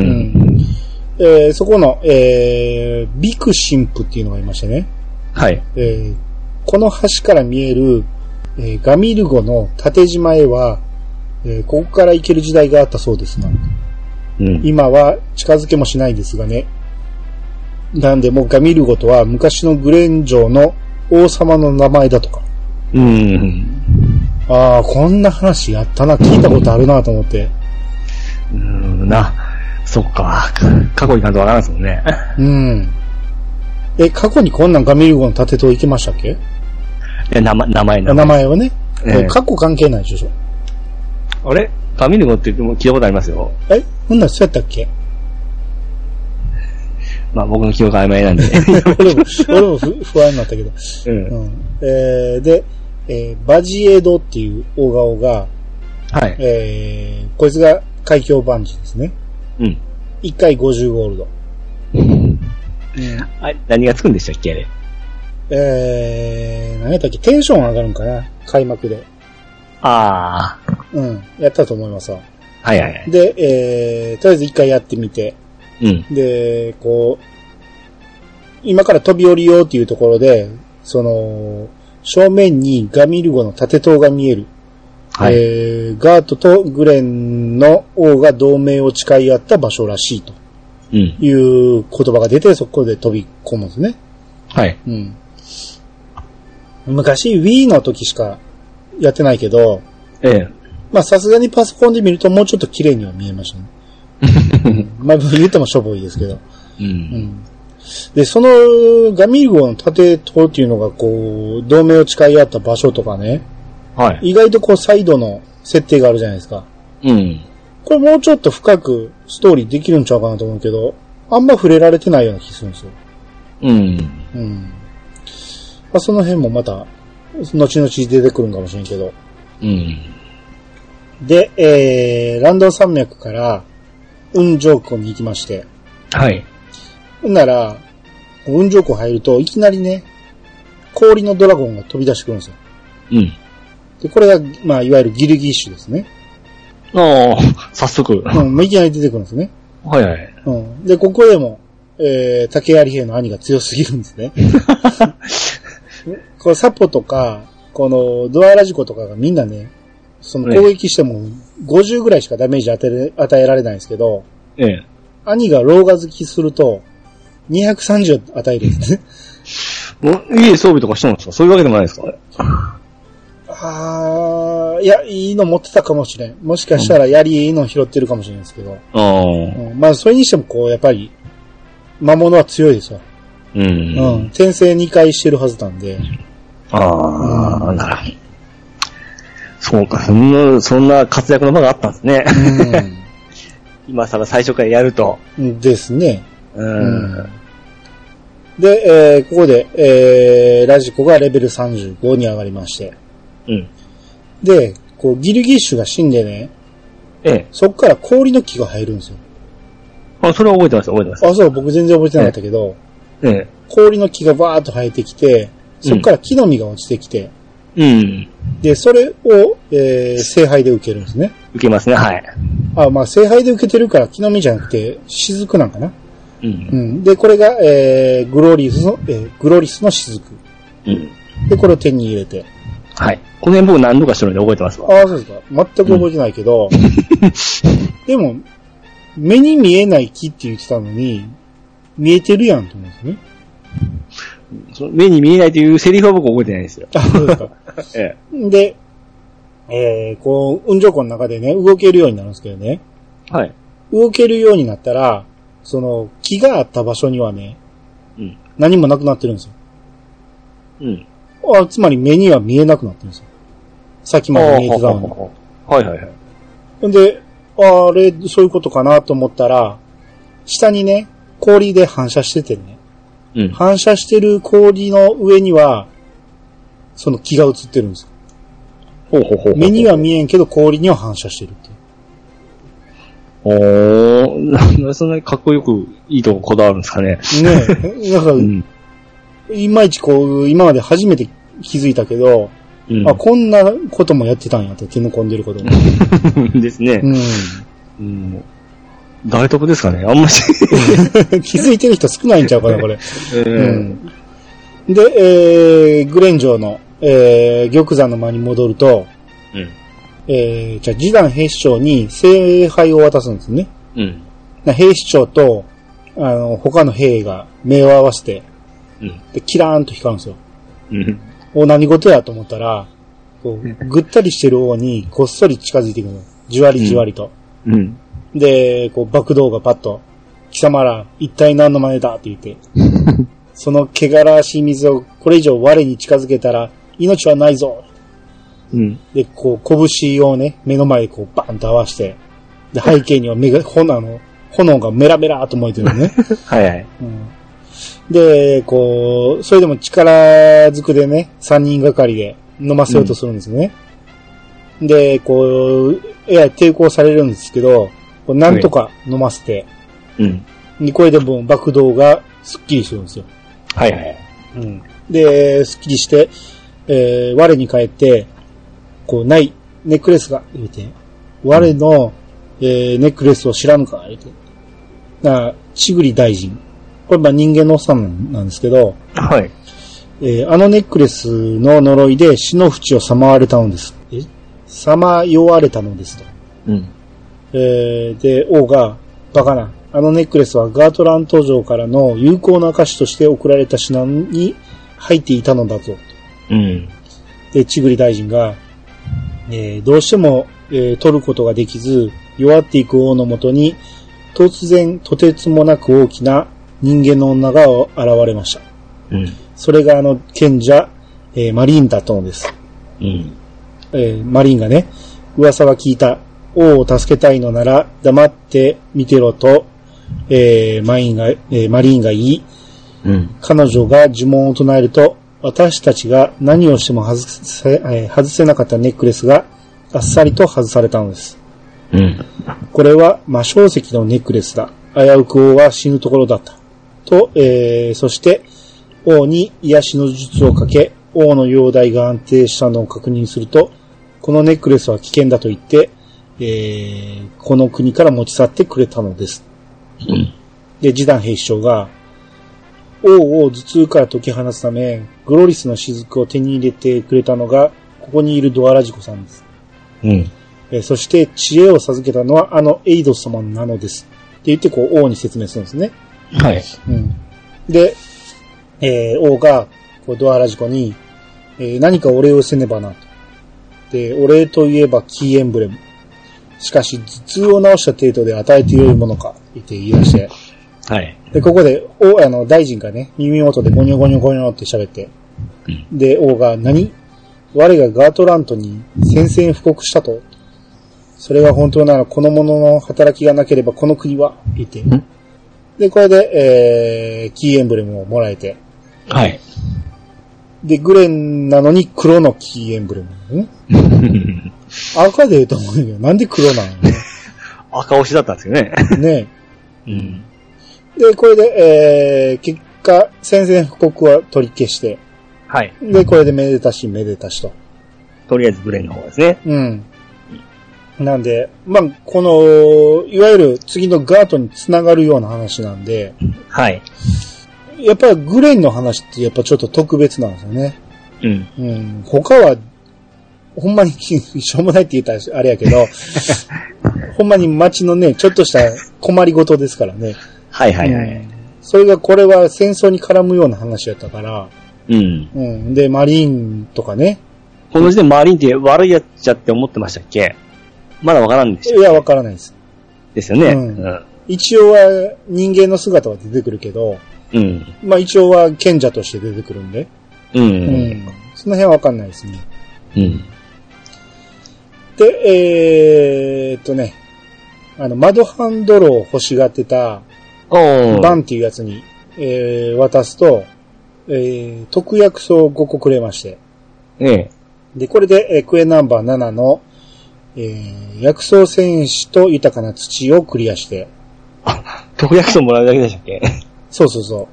えー、そこの、えー、ビク神父っていうのがいましてね。はい。えー、この橋から見える、えー、ガミルゴの縦島へは、えー、ここから行ける時代があったそうですが、うん、今は近づけもしないですがね。なんで、もうガミルゴとは昔のグレン城の王様の名前だとか。うん。ああ、こんな話あったな、聞いたことあるなと思って。 うーん、な、そっか、過去になんとわからんすもんね。 うん。え、過去にこんなんガミルゴの盾塔行きましたっけ？ いや、名前、名前の。名前はね。えー、過去関係ないでしょ。 あれガミルゴって言っても聞いたことありますよ。 えほんなんそうやったっけ？ まあ僕の記憶曖昧なんで。 俺も、俺も不安になったけど。うん。うん、えー、で、えー、バジエドっていう大顔が、はい。えー、こいつが海峡バンジーですね。うん。いっかいごじゅうゴールド。うん。 あれ、何がつくんでしたっけあれ。 えー、何やったっけテンション上がるんかな開幕で。ああ。うん。やったと思いますわ。はいはいはい。で、えー、とりあえずいっかいやってみて。うん。で、こう、今から飛び降りようっていうところで、その、正面にガミルゴの盾塔が見える。はい。えー、ガートとグレンの王が同盟を誓い合った場所らしいと。うん。いう言葉が出て、そこで飛び込むんですね。はい。うん。昔 Wii の時しかやってないけど、ええ。まあさすがにパソコンで見るともうちょっと綺麗には見えましたね。うん、まあ言ってもしょぼいですけど。うん。うん。で、そのガミルゴの盾塔っていうのがこう、同盟を誓い合った場所とかね。はい。意外とこうサイドの設定があるじゃないですか。うん。これもうちょっと深くストーリーできるんちゃうかなと思うけど、あんま触れられてないような気するんですよ。 うん。 うん。まあ、その辺もまた、後々出てくるんかもしれんけど。 うん。 で、えー、ランド山脈から、雲上湖に行きまして。 はい。 ほんなら、雲上湖入ると、いきなりね、氷のドラゴンが飛び出してくるんですよ。 うん。 で、これが、まあ、いわゆるギルギッシュですね。 ああ、早速。 うん、いきなり出てくるんですね。 はいはい。 うん。で、ここでも、えー、竹槍兵の兄が強すぎるんですね。これサポとか、このドアラジコとかがみんなね、その攻撃してもごじゅうぐらいしかダメージ与え与えられないんですけど、 ええ、兄がローガ好きするとにひゃくさんじゅう与えるんですね。いい装備とかしてるんですか？そういうわけでもないですか？ ああ、いや、いいの持ってたかもしれん。もしかしたら槍いいの拾ってるかもしれないですけど。 あうん、 まあ、それにしてもこう、やっぱり、魔物は強いですよ。 うん。うん。 転生にかいしてるはずなんで。 ああ、うん、なるほど。そうか、そんな、そんな活躍の場があったんですね。うん、今更最初からやると。 ですね。 うん。うん、 で、えー、ここで、えー、ラジコがレベルさんじゅうごに上がりまして。 うん。 で、こう、ギルギッシュが死んでね。 ええ。 そっから氷の木が生えるんですよ。 あ、それは覚えてます、覚えてます。 あ、そう、僕全然覚えてなかったけど。 ええ。 氷の木がバーっと生えてきて、そっから木の実が落ちてきて。 うん。で、 それを、えー、聖杯で受けるんですね。 受けますね、はい。 あ、まあ、聖杯で受けてるから木の実じゃなくて、雫なんかな。 うん。 うん。で、これが、えー、グロリスの、えー、グロリスの雫。 うん。 で、これを手に入れて。 はい。この辺僕何度かしてるんで覚えてますわ。 ああ、そうですか。全く覚えてないけど。うん、でも、目に見えない木って言ってたのに、見えてるやんと思うんですね。 その目に見えないというセリフは僕覚えてないんですよ。 あ、そうですか。ええ、で、えー、こう、雲上湖の中でね、動けるようになるんですけどね。 はい。 動けるようになったら、その、木があった場所にはね、 うん。 何もなくなってるんですよ。 うん。 あ、つまり目には見えなくなってるんですよ。さっきまで見えてたのに。 はいはいはい。 んで、あれ、そういうことかなと思ったら、下にね、氷で反射しててね。 うん。 反射してる氷の上には、その木が映ってるんですよ。 ほうほうほうほう。 目には見えんけど氷には反射してるっていう。 おー、なんでそんなにかっこよくいいとここだわるんですかね。ねえ。だから、うん、いまいちこう、今まで初めて気づいたけど、うん、あ、こんなこともやってたんやと、手の込んでることも。 ですね。うん。うん、誰得ですかねあんまし。 気づいてる人少ないんちゃうかな、これ。えーうん、で、えー、グレン城の、えー、玉山の間に戻ると、うん、えー、じゃあ、示談兵士長に聖杯を渡すんですね。うん。兵士長と、あの、他の兵が目を合わせて、うん。で、キラーンと光るんですよ。うん。お、何事やと思ったら、こう、ぐったりしてる王にこっそり近づいていくの。じわりじわりと。うん。うん、で、こう、爆動がパッと、貴様ら、一体何の真似だって言って、その汚らしい水をこれ以上我に近づけたら、命はないぞ。うん。で、こう、拳をね、目の前でこう、バーンと合わして、で、背景には目が、炎の、炎がメラメラーと燃えてるのね。 はいはい。 うん。で、こう、それでも力ずくでね、三人がかりで飲ませようとするんですね。うん、で、こう、いや、抵抗されるんですけど、なんとか飲ませて、うん。で、これでもう爆動がスッキリするんですよ。 はいはい。 うん。で、スッキリして、えー、我に帰って、こう、ない、ネックレスが、言うて、我の、えー、ネックレスを知らぬか、言うて。な、ちぐり大臣。これまあ人間のおっさんなんですけど、 はい。 えー、あのネックレスの呪いで死の淵をさまわれたのです。えさまよわれたのですと。うん。えー、で、王が、バカな。あのネックレスはガートラント城からの有効な証として送られた品に入っていたのだぞ。うん。で、ちぐり大臣が、えー、どうしても、えー、取ることができず、弱っていく王のもとに、突然、とてつもなく大きな人間の女が現れました。うん。それがあの賢者、えー、マリーンだったのです。うん。えー、マリーンがね、噂は聞いた。王を助けたいのなら黙って見てろと、えー、マインが、えー、マリーンが言い、 うん、 彼女が呪文を唱えると、私たちが何をしても外せ、えー、外せなかったネックレスがあっさりと外されたのです。 うん、 これは魔晶石のネックレスだ。危うく王は死ぬところだった。と、えー、そして王に癒しの術をかけ、王の容体が安定したのを確認すると、このネックレスは危険だと言って、えー、この国から持ち去ってくれたのです。 うん、 で、ジダン兵士長が、王を頭痛から解き放つため、グロリスの雫を手に入れてくれたのが、ここにいるドアラジコさんです。 うん。 えー、そして知恵を授けたのはあのエイド様なのです。って言ってこう王に説明するんですね。 はい。 うん。で、えー、王がこうドアラジコに、えー、何かお礼をせねばなと。で、お礼といえばキーエンブレム。しかし頭痛を治した程度で与えてよいものかって言い出して。 はい。 で、ここで、王、あの、大臣がね、耳元でゴニョゴニョゴニョって喋って。うん、で、王が何我がガートラントに宣戦布告したと。それが本当ならこの者の働きがなければこの国は、言って。で、これで、えー、キーエンブレムをもらえて。 はい。 で、グレンなのに黒のキーエンブレム、ね。赤で言うと思うけど、なんで黒なのね。 赤押しだったんですよね。 ねえ。うん。 で、これで、えー、結果、宣戦布告は取り消して。 はい。 で、これでめでたしめでたしと。 とりあえずグレンの方ですね。 うん。なんで、まあ、この、いわゆる次のガートにつながるような話なんで。 はい。 やっぱりグレンの話ってやっぱちょっと特別なんですよね。 うん。 うん。他は、ほんまにしょうもないって言ったらあれやけど、ほんまに街のね、ちょっとした困りごとですからね。 はいはいはい、うん。 それがこれは戦争に絡むような話やったから。 うん。 うん。で、マリーンとかね。 この時点マリーンって悪いやつじゃって思ってましたっけ？まだわからんでしょ？ いや、わからないです。 ですよね。うんうん、一応は人間の姿は出てくるけど、 うん。 まあ一応は賢者として出てくるんで。 うん。うんうん、その辺はわかんないですね。 うん。 で、えーっとね、あの、窓ハンドルを欲しがってた、バンっていうやつに、えー、渡すと、えー、特約書をごこくれまして。 ええ。 で、これで、えー、クエナンバーななの、えー、薬草戦士と豊かな土をクリアして。 あ、特約書もらうだけでしたっけ？ そうそうそう。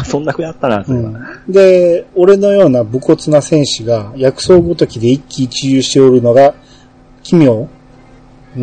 そんなふうやったな、それは、 うん。で、俺のような武骨な戦士が薬草ごときで一喜一憂しておるのが、奇妙？うん。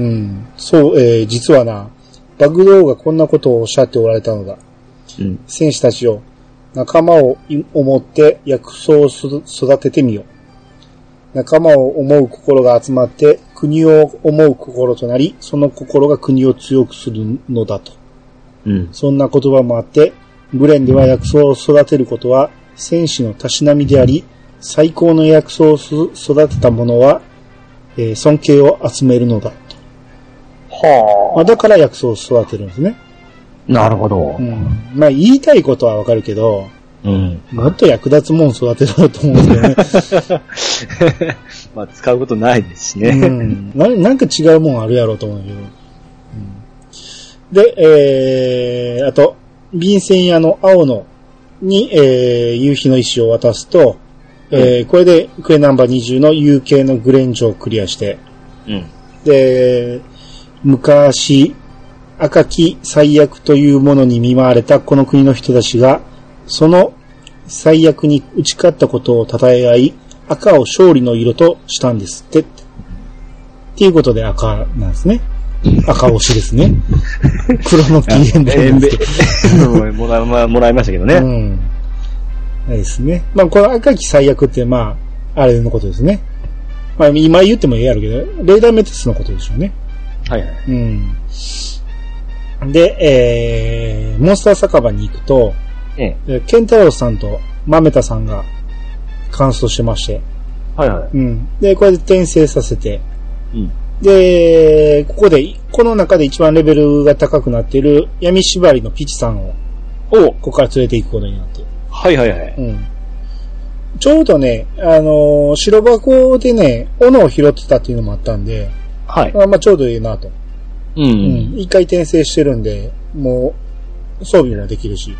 そう、えー、実はな、バグドウがこんなことをおっしゃっておられたのだ。 うん。 戦士たちを、仲間を思って薬草を育ててみよ。仲間を思う心が集まって、国を思う心となり、その心が国を強くするのだと。 うん。 そんな言葉もあって、グレンでは薬草を育てることは、戦士のたしなみであり、最高の薬草を育てた者は、えー、尊敬を集めるのだと。 はあ。 まあ、だから薬草を育てるんですね。 なるほど。 うん。まあ言いたいことはわかるけど、 うん。 もっと役立つもん育てろと思うんですけどね。 まあ使うことないですしね。 うん。な、なんか違うもんあるやろうと思うけど。うん、で、えー、あと、便箋屋の青野に、えー、夕日の石を渡すと、えー、これでクエナンバーにじゅうの有形のグレンジをクリアして、 うん、 で、昔、赤き最悪というものに見舞われたこの国の人たちが、その最悪に打ち勝ったことを称え合い、赤を勝利の色としたんですって。っていうことで赤なんですね。赤押しですね。黒のキーエンブレムですけどもら、まあ、もらいましたけどね。 うん。ですね。まあ、この赤き最悪って、まあ、あれのことですね。まあ、今言ってもええやるけど、レーダーメテスのことでしょうね。 はいはい。 うん。で、えー、モンスター酒場に行くと、 ええ、ケンタロウさんとマメタさんがカンストしてまして。 はいはい。 うん。で、これで転生させて、 うん。 で、ここで、この中で一番レベルが高くなっている闇縛りのピチさんを、 おここから連れて行くことになって。 はいはいはい。 うん。ちょうどね、あのー、白箱でね、斧を拾ってたっていうのもあったんで、 はい。 あまあちょうどいいなと。 うん、うん。 うん。一回転生してるんで、もう、装備もできるし。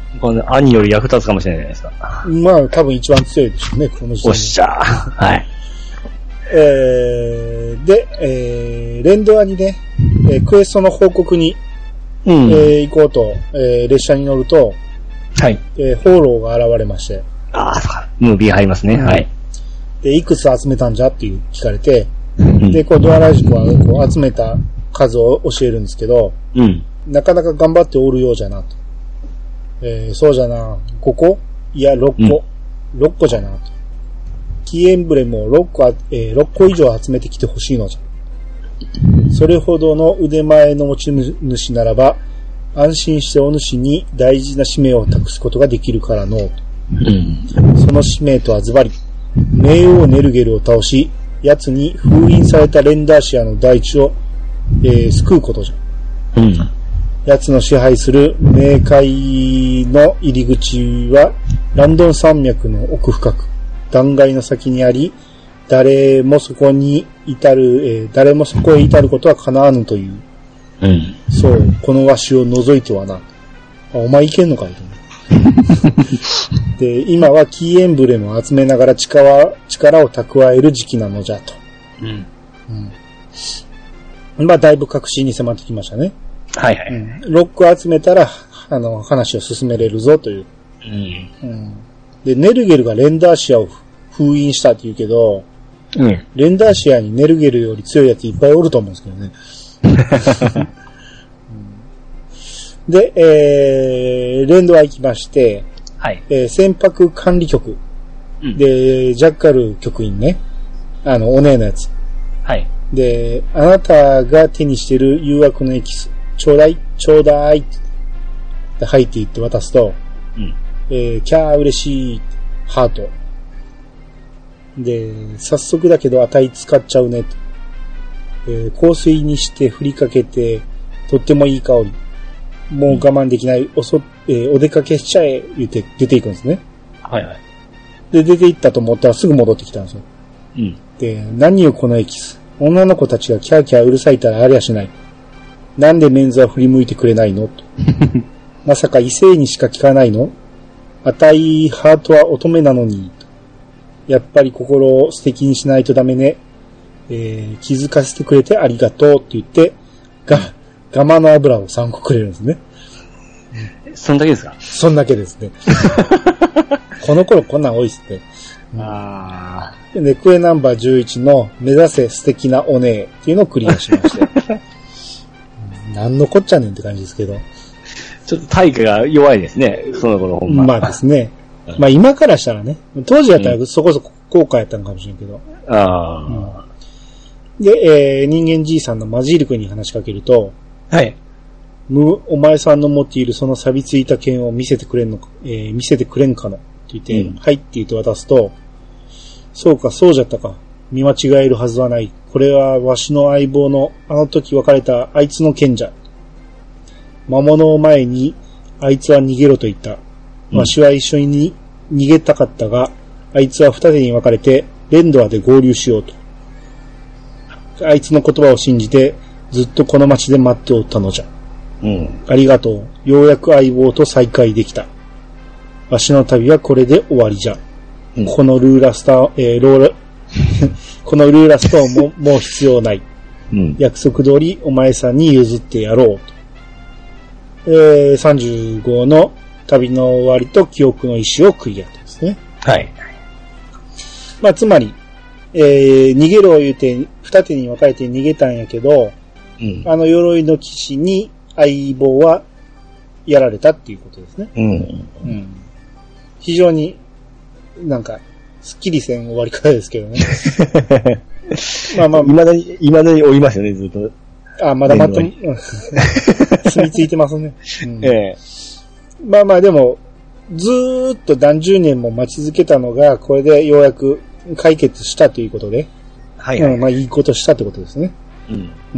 この兄より役立つかもしれないじゃないですか。 まあ、多分一番強いでしょうね、この時点で。 おっしゃー。はい。 えー、で、えー、連ドアにね、えー、クエストの報告に、 うん、 えー、行こうと、えー、列車に乗ると、 はい。 えー、放浪が現れまして。 ああ、そうか。ムービー入りますね。うん、はい。 で、いくつ集めたんじゃっていう聞かれて、うん、で、こう、ドアラジコはこう集めた数を教えるんですけど、 うん。 なかなか頑張っておるようじゃなと。えー、そうじゃな、ごこいや、ろっこ。うん、ろっこじゃなと。キーエンブレムをろっこ、えー、ろっこ以上集めてきてほしいのじゃ。それほどの腕前の持ち主ならば、安心してお主に大事な使命を託すことができるからの。 うん、 その使命とはズバリ、冥王ネルゲルを倒し、奴に封印されたレンダーシアの大地を、えー、救うことじゃ。 うん、 奴の支配する冥界の入り口は、ランドン山脈の奥深く、断崖の先にあり、誰もそこに至る、えー、誰もそこへ至ることは叶わぬという。 うん、 そう、このわしを除いてはな。あ、お前いけんのかいと。で、今はキーエンブレムを集めながら力、力を蓄える時期なのじゃと。 うん。 うん。まあ、だいぶ確信に迫ってきましたね。 はいはい。うん、 ろっこ集めたら、あの、話を進めれるぞという。 うん。 うん。で、ネルゲルがレンダーシアを封印したって言うけど、 うん。 レンダーシアにネルゲルより強いやついっぱいおると思うんですけどね。うん、で、えー、連ドア行きまして、 はい。 えー、船舶管理局、うん、で、ジャッカル局員ね、あの、お姉のやつ。 はい。 で、あなたが手にしてる誘惑のエキス、ちょうだい、ちょうだいって入っていって渡すと、 うん、 えー、キャー嬉しい、ハート。で、早速だけど値使っちゃうねと。えー、香水にして振りかけて、とってもいい香り。もう我慢できない、おそ、えー、お出かけしちゃえ、言って出ていくんですね。 はいはい。 で、出て行ったと思ったらすぐ戻ってきたんですよ。 うん。 で、何よこのエキス。女の子たちがキャーキャーうるさいたらありゃしない。なんでメンズは振り向いてくれないのと。まさか異性にしか聞かないの？あたい、ハートは乙女なのに。やっぱり心を素敵にしないとダメね。えー、気づかせてくれてありがとうって言って、が、ガマの油をさんこくれるんですね。 そんだけですか？ そんだけですね。この頃こんなん多いっすね。 あー。で、クエナンバーじゅういちの目指せ素敵なお姉っていうのをクリアしまして。何のこっちゃねんって感じですけど。 ちょっと体格が弱いですね、その頃ほんま。 まあですね。まあ今からしたらね、当時やったらそこそこ高価やったんかもしれんけど。 うん、ああ、 うん。で、えー、人間じいさんのマジール君に話しかけると、 はい。 む、お前さんの持っているその錆びついた剣を見せてくれんのか、えー、見せてくれんかのって言って、うん、はいって言って渡すと、そうか、そうじゃったか。見間違えるはずはない。これはわしの相棒のあの時別れたあいつの剣じゃ。魔物を前にあいつは逃げろと言った。うん、わしは一緒に逃げたかったが、あいつは二手に分かれてレンドアで合流しようと。あいつの言葉を信じてずっとこの町で待っておったのじゃ。 うん、 ありがとう。ようやく相棒と再会できた。わしの旅はこれで終わりじゃ。うん、このルーラスター、えー、ローラ、このルーラストーンももう必要ない。うん、約束通りお前さんに譲ってやろうと。えー、さんじゅうごの旅の終わりと記憶の石をクリアですね。 はい。 まあ、つまり、えー、逃げろを言うて、二手に分かれて逃げたんやけど、うん、あの鎧の騎士に相棒はやられたっていうことですね。 うん。 うん、非常になんか、スッキリせん終わり方ですけどね。 まあまあ。未だに、未だに追いますよね、ずっと。 あ、まだまだ、住みついてますね。うん、 ええ、 まあまあでも、ずーっと何十年も待ち続けたのが、これでようやく解決したということで。 はいはい、 うん。まあいいことしたってことですね。 うん。 うん。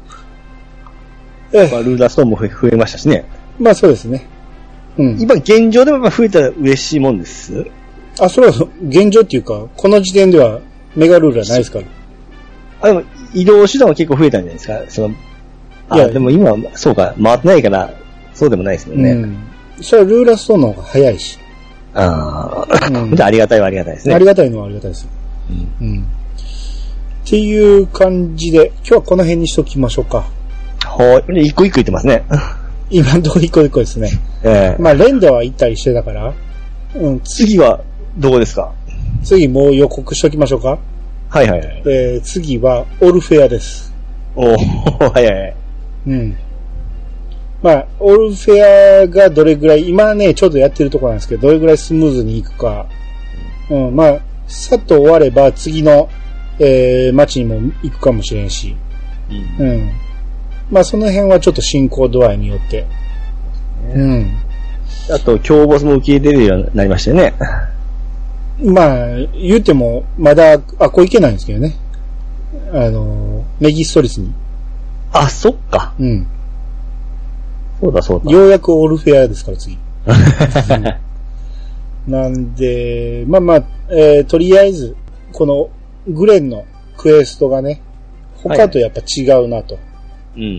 ええ。まあルーダーストーンも増えましたしね。 まあそうですね。うん。 今現状でも増えたら嬉しいもんです。 あ、それは現状っていうか、この時点ではメガルールはないですから。 あ、でも移動手段は結構増えたんじゃないですか。その、いや、でも今は、そうか、回ってないから、そうでもないですよね。うん。 それはルーラストーンの方が早いし。 ああ、うん、じゃあありがたいはありがたいですね。 ありがたいのはありがたいです。うん。うん。っていう感じで、今日はこの辺にしときましょうか。 はい。一個一個言ってますね。 今のところ一個一個ですね。ええー。まあ、連打は行ったりしてたから。 うん。次は、どこですか？ 次もう予告しときましょうか。 はいはいはい。 えー、次は、オルフェアです。 おー、はいはいはい。 うん。まあ、オルフェアがどれぐらい、今ね、ちょうどやってるところなんですけど、どれぐらいスムーズにいくか。うん、まあ、さっと終われば次の、えー、街にも行くかもしれんし。うん。うん、まあ、その辺はちょっと進行度合いによって。うん。 あと、強ボスも受け入れるようになりましたよね。 まあ、言うても、まだ、あ、こういけないんですけどね。あの、メギストリスに。 あ、そっか。 うん。 そうだそうだ。 ようやくオルフェアですから、次。なんで、まあまあ、えー、とりあえず、この、グレンのクエストがね、他とやっぱ違うなと。はい、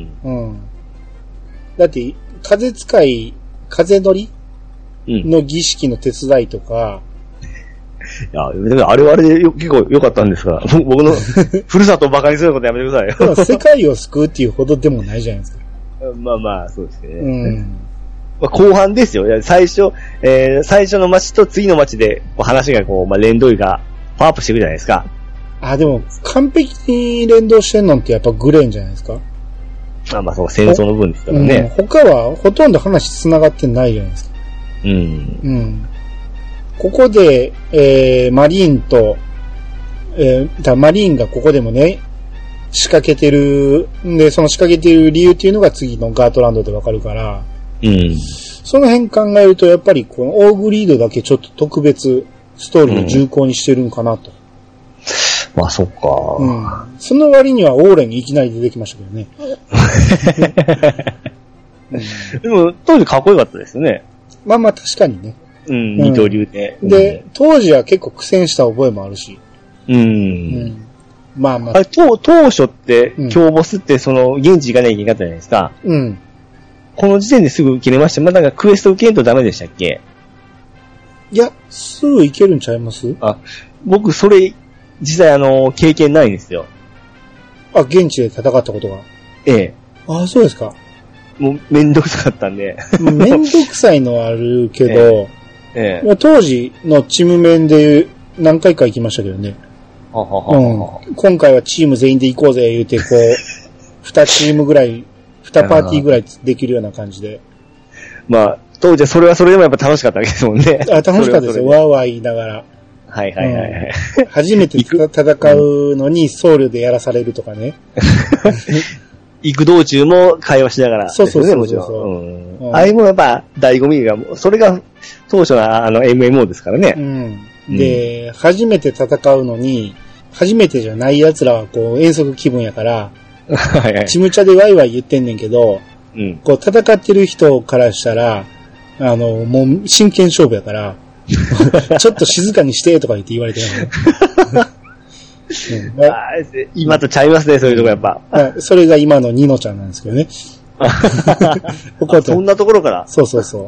うん。うん。だって、風使い、風乗りの儀式の手伝いとか、 いや、でもあれはあれでよ結構良かったんですが、僕のふるさとを馬鹿にすることやめてくださいよ。 世界を救うっていうほどでもないじゃないですか。 まあまあ、そうですね。うん。まあ、後半ですよ。最初、えー、最初の街と次の街でこう話がこう、まあ、連動がパワーアップしていくじゃないですか。 あ、でも、完璧に連動してんのってやっぱグレーンじゃないですか。 あ、まあそう、戦争の分ですからね。 うん、他はほとんど話繋がってないじゃないですか。 うん。 うん。ここで、えー、マリーンと、えー、だマリーンがここでもね、仕掛けてる、んで、その仕掛けてる理由っていうのが次のガートランドでわかるから、 うん。 その辺考えると、やっぱりこのオーグリードだけちょっと特別ストーリーを重厚にしてるんかなと。 うん、まあ、そっか。 うん。その割にはオーレンいきなり出てきましたけどね。 うん、でも、当時かっこよかったですね。 まあまあ、確かにね。 うん、二刀流で、 うん。で、当時は結構苦戦した覚えもあるし。 うん。うんまあまあ。 あれ、当、当初って、強ボスって、その、現地行かなきゃいけなかったじゃないですか。 うん。 この時点ですぐ受けれました。まあ、なんかクエスト受けんとダメでしたっけ？ いや、すぐ行けるんちゃいます？ あ、僕、それ、実際あの、経験ないんですよ。 あ、現地で戦ったことが。 ええ。 あ、そうですか。 もう、めんどくさかったんで。 めんどくさいのはあるけど、ええええ、 当時のチーム面で何回か行きましたけどね。 ははははうん、今回はチーム全員で行こうぜ言うて、こう、二チームぐらい、二パーティーぐらいできるような感じで。 まあ、当時はそれはそれでもやっぱ楽しかったわけですもんね。 あ、楽しかったですよ。わーわー言いながら。 はいはいはい、はいうん。初めて戦うのに僧侶でやらされるとかね。 行く道中も会話しながら、ね。 そうそうそうそう。 もちろん。うん、ああいうものやっぱ、醍醐味が、それが当初のあの エムエムオー ですからね。 うん。で、うん、初めて戦うのに、初めてじゃない奴らはこう遠足気分やから、はいはい、ちむちゃでワイワイ言ってんねんけど、うん、こう戦ってる人からしたら、あの、もう真剣勝負やから、ちょっと静かにしてとか言って言われてるの、 うんまあ、今とちゃいますね、そういうとこやっぱ。 それが今のニノちゃんなんですけどね。 そんなところから。 そうそうそう。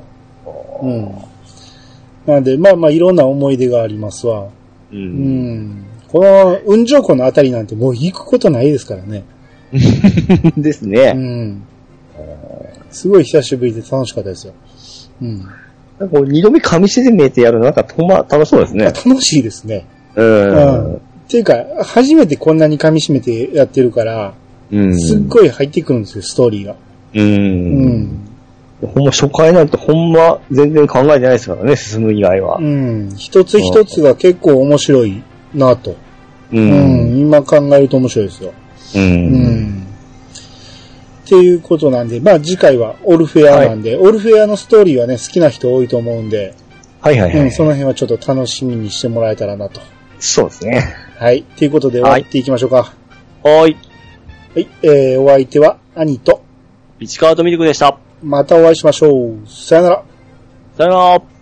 うん。なんで、まあまあいろんな思い出がありますわ。うん。うんこの、雲上湖のあたりなんてもう行くことないですからね。 ですね。 うん。すごい久しぶりで楽しかったですよ。うん。 なんか二度目噛み締めてやるのなんかほんま楽しそうですね。 楽しいですね。 うん。うん。 っていうか、初めてこんなに噛み締めてやってるから、うん。すっごい入ってくるんですよ、ストーリーが。 うん。うん。ほんま初回なんてほんま全然考えてないですからね、進む以外は。 うん。一つ一つが結構面白い。なぁと、うん。うん。今考えると面白いですよ。うん。うん。っていうことなんで、まあ次回はオルフェアなんで、はい、オルフェアのストーリーはね、好きな人多いと思うんで、 はいはいはい。うん、 その辺はちょっと楽しみにしてもらえたらなと。 そうですね。 はい。ということで終わっていきましょうか。 はい。 はい。えー、お相手は兄と、 市川とミルクでした。 またお会いしましょう。さよなら。 さよなら。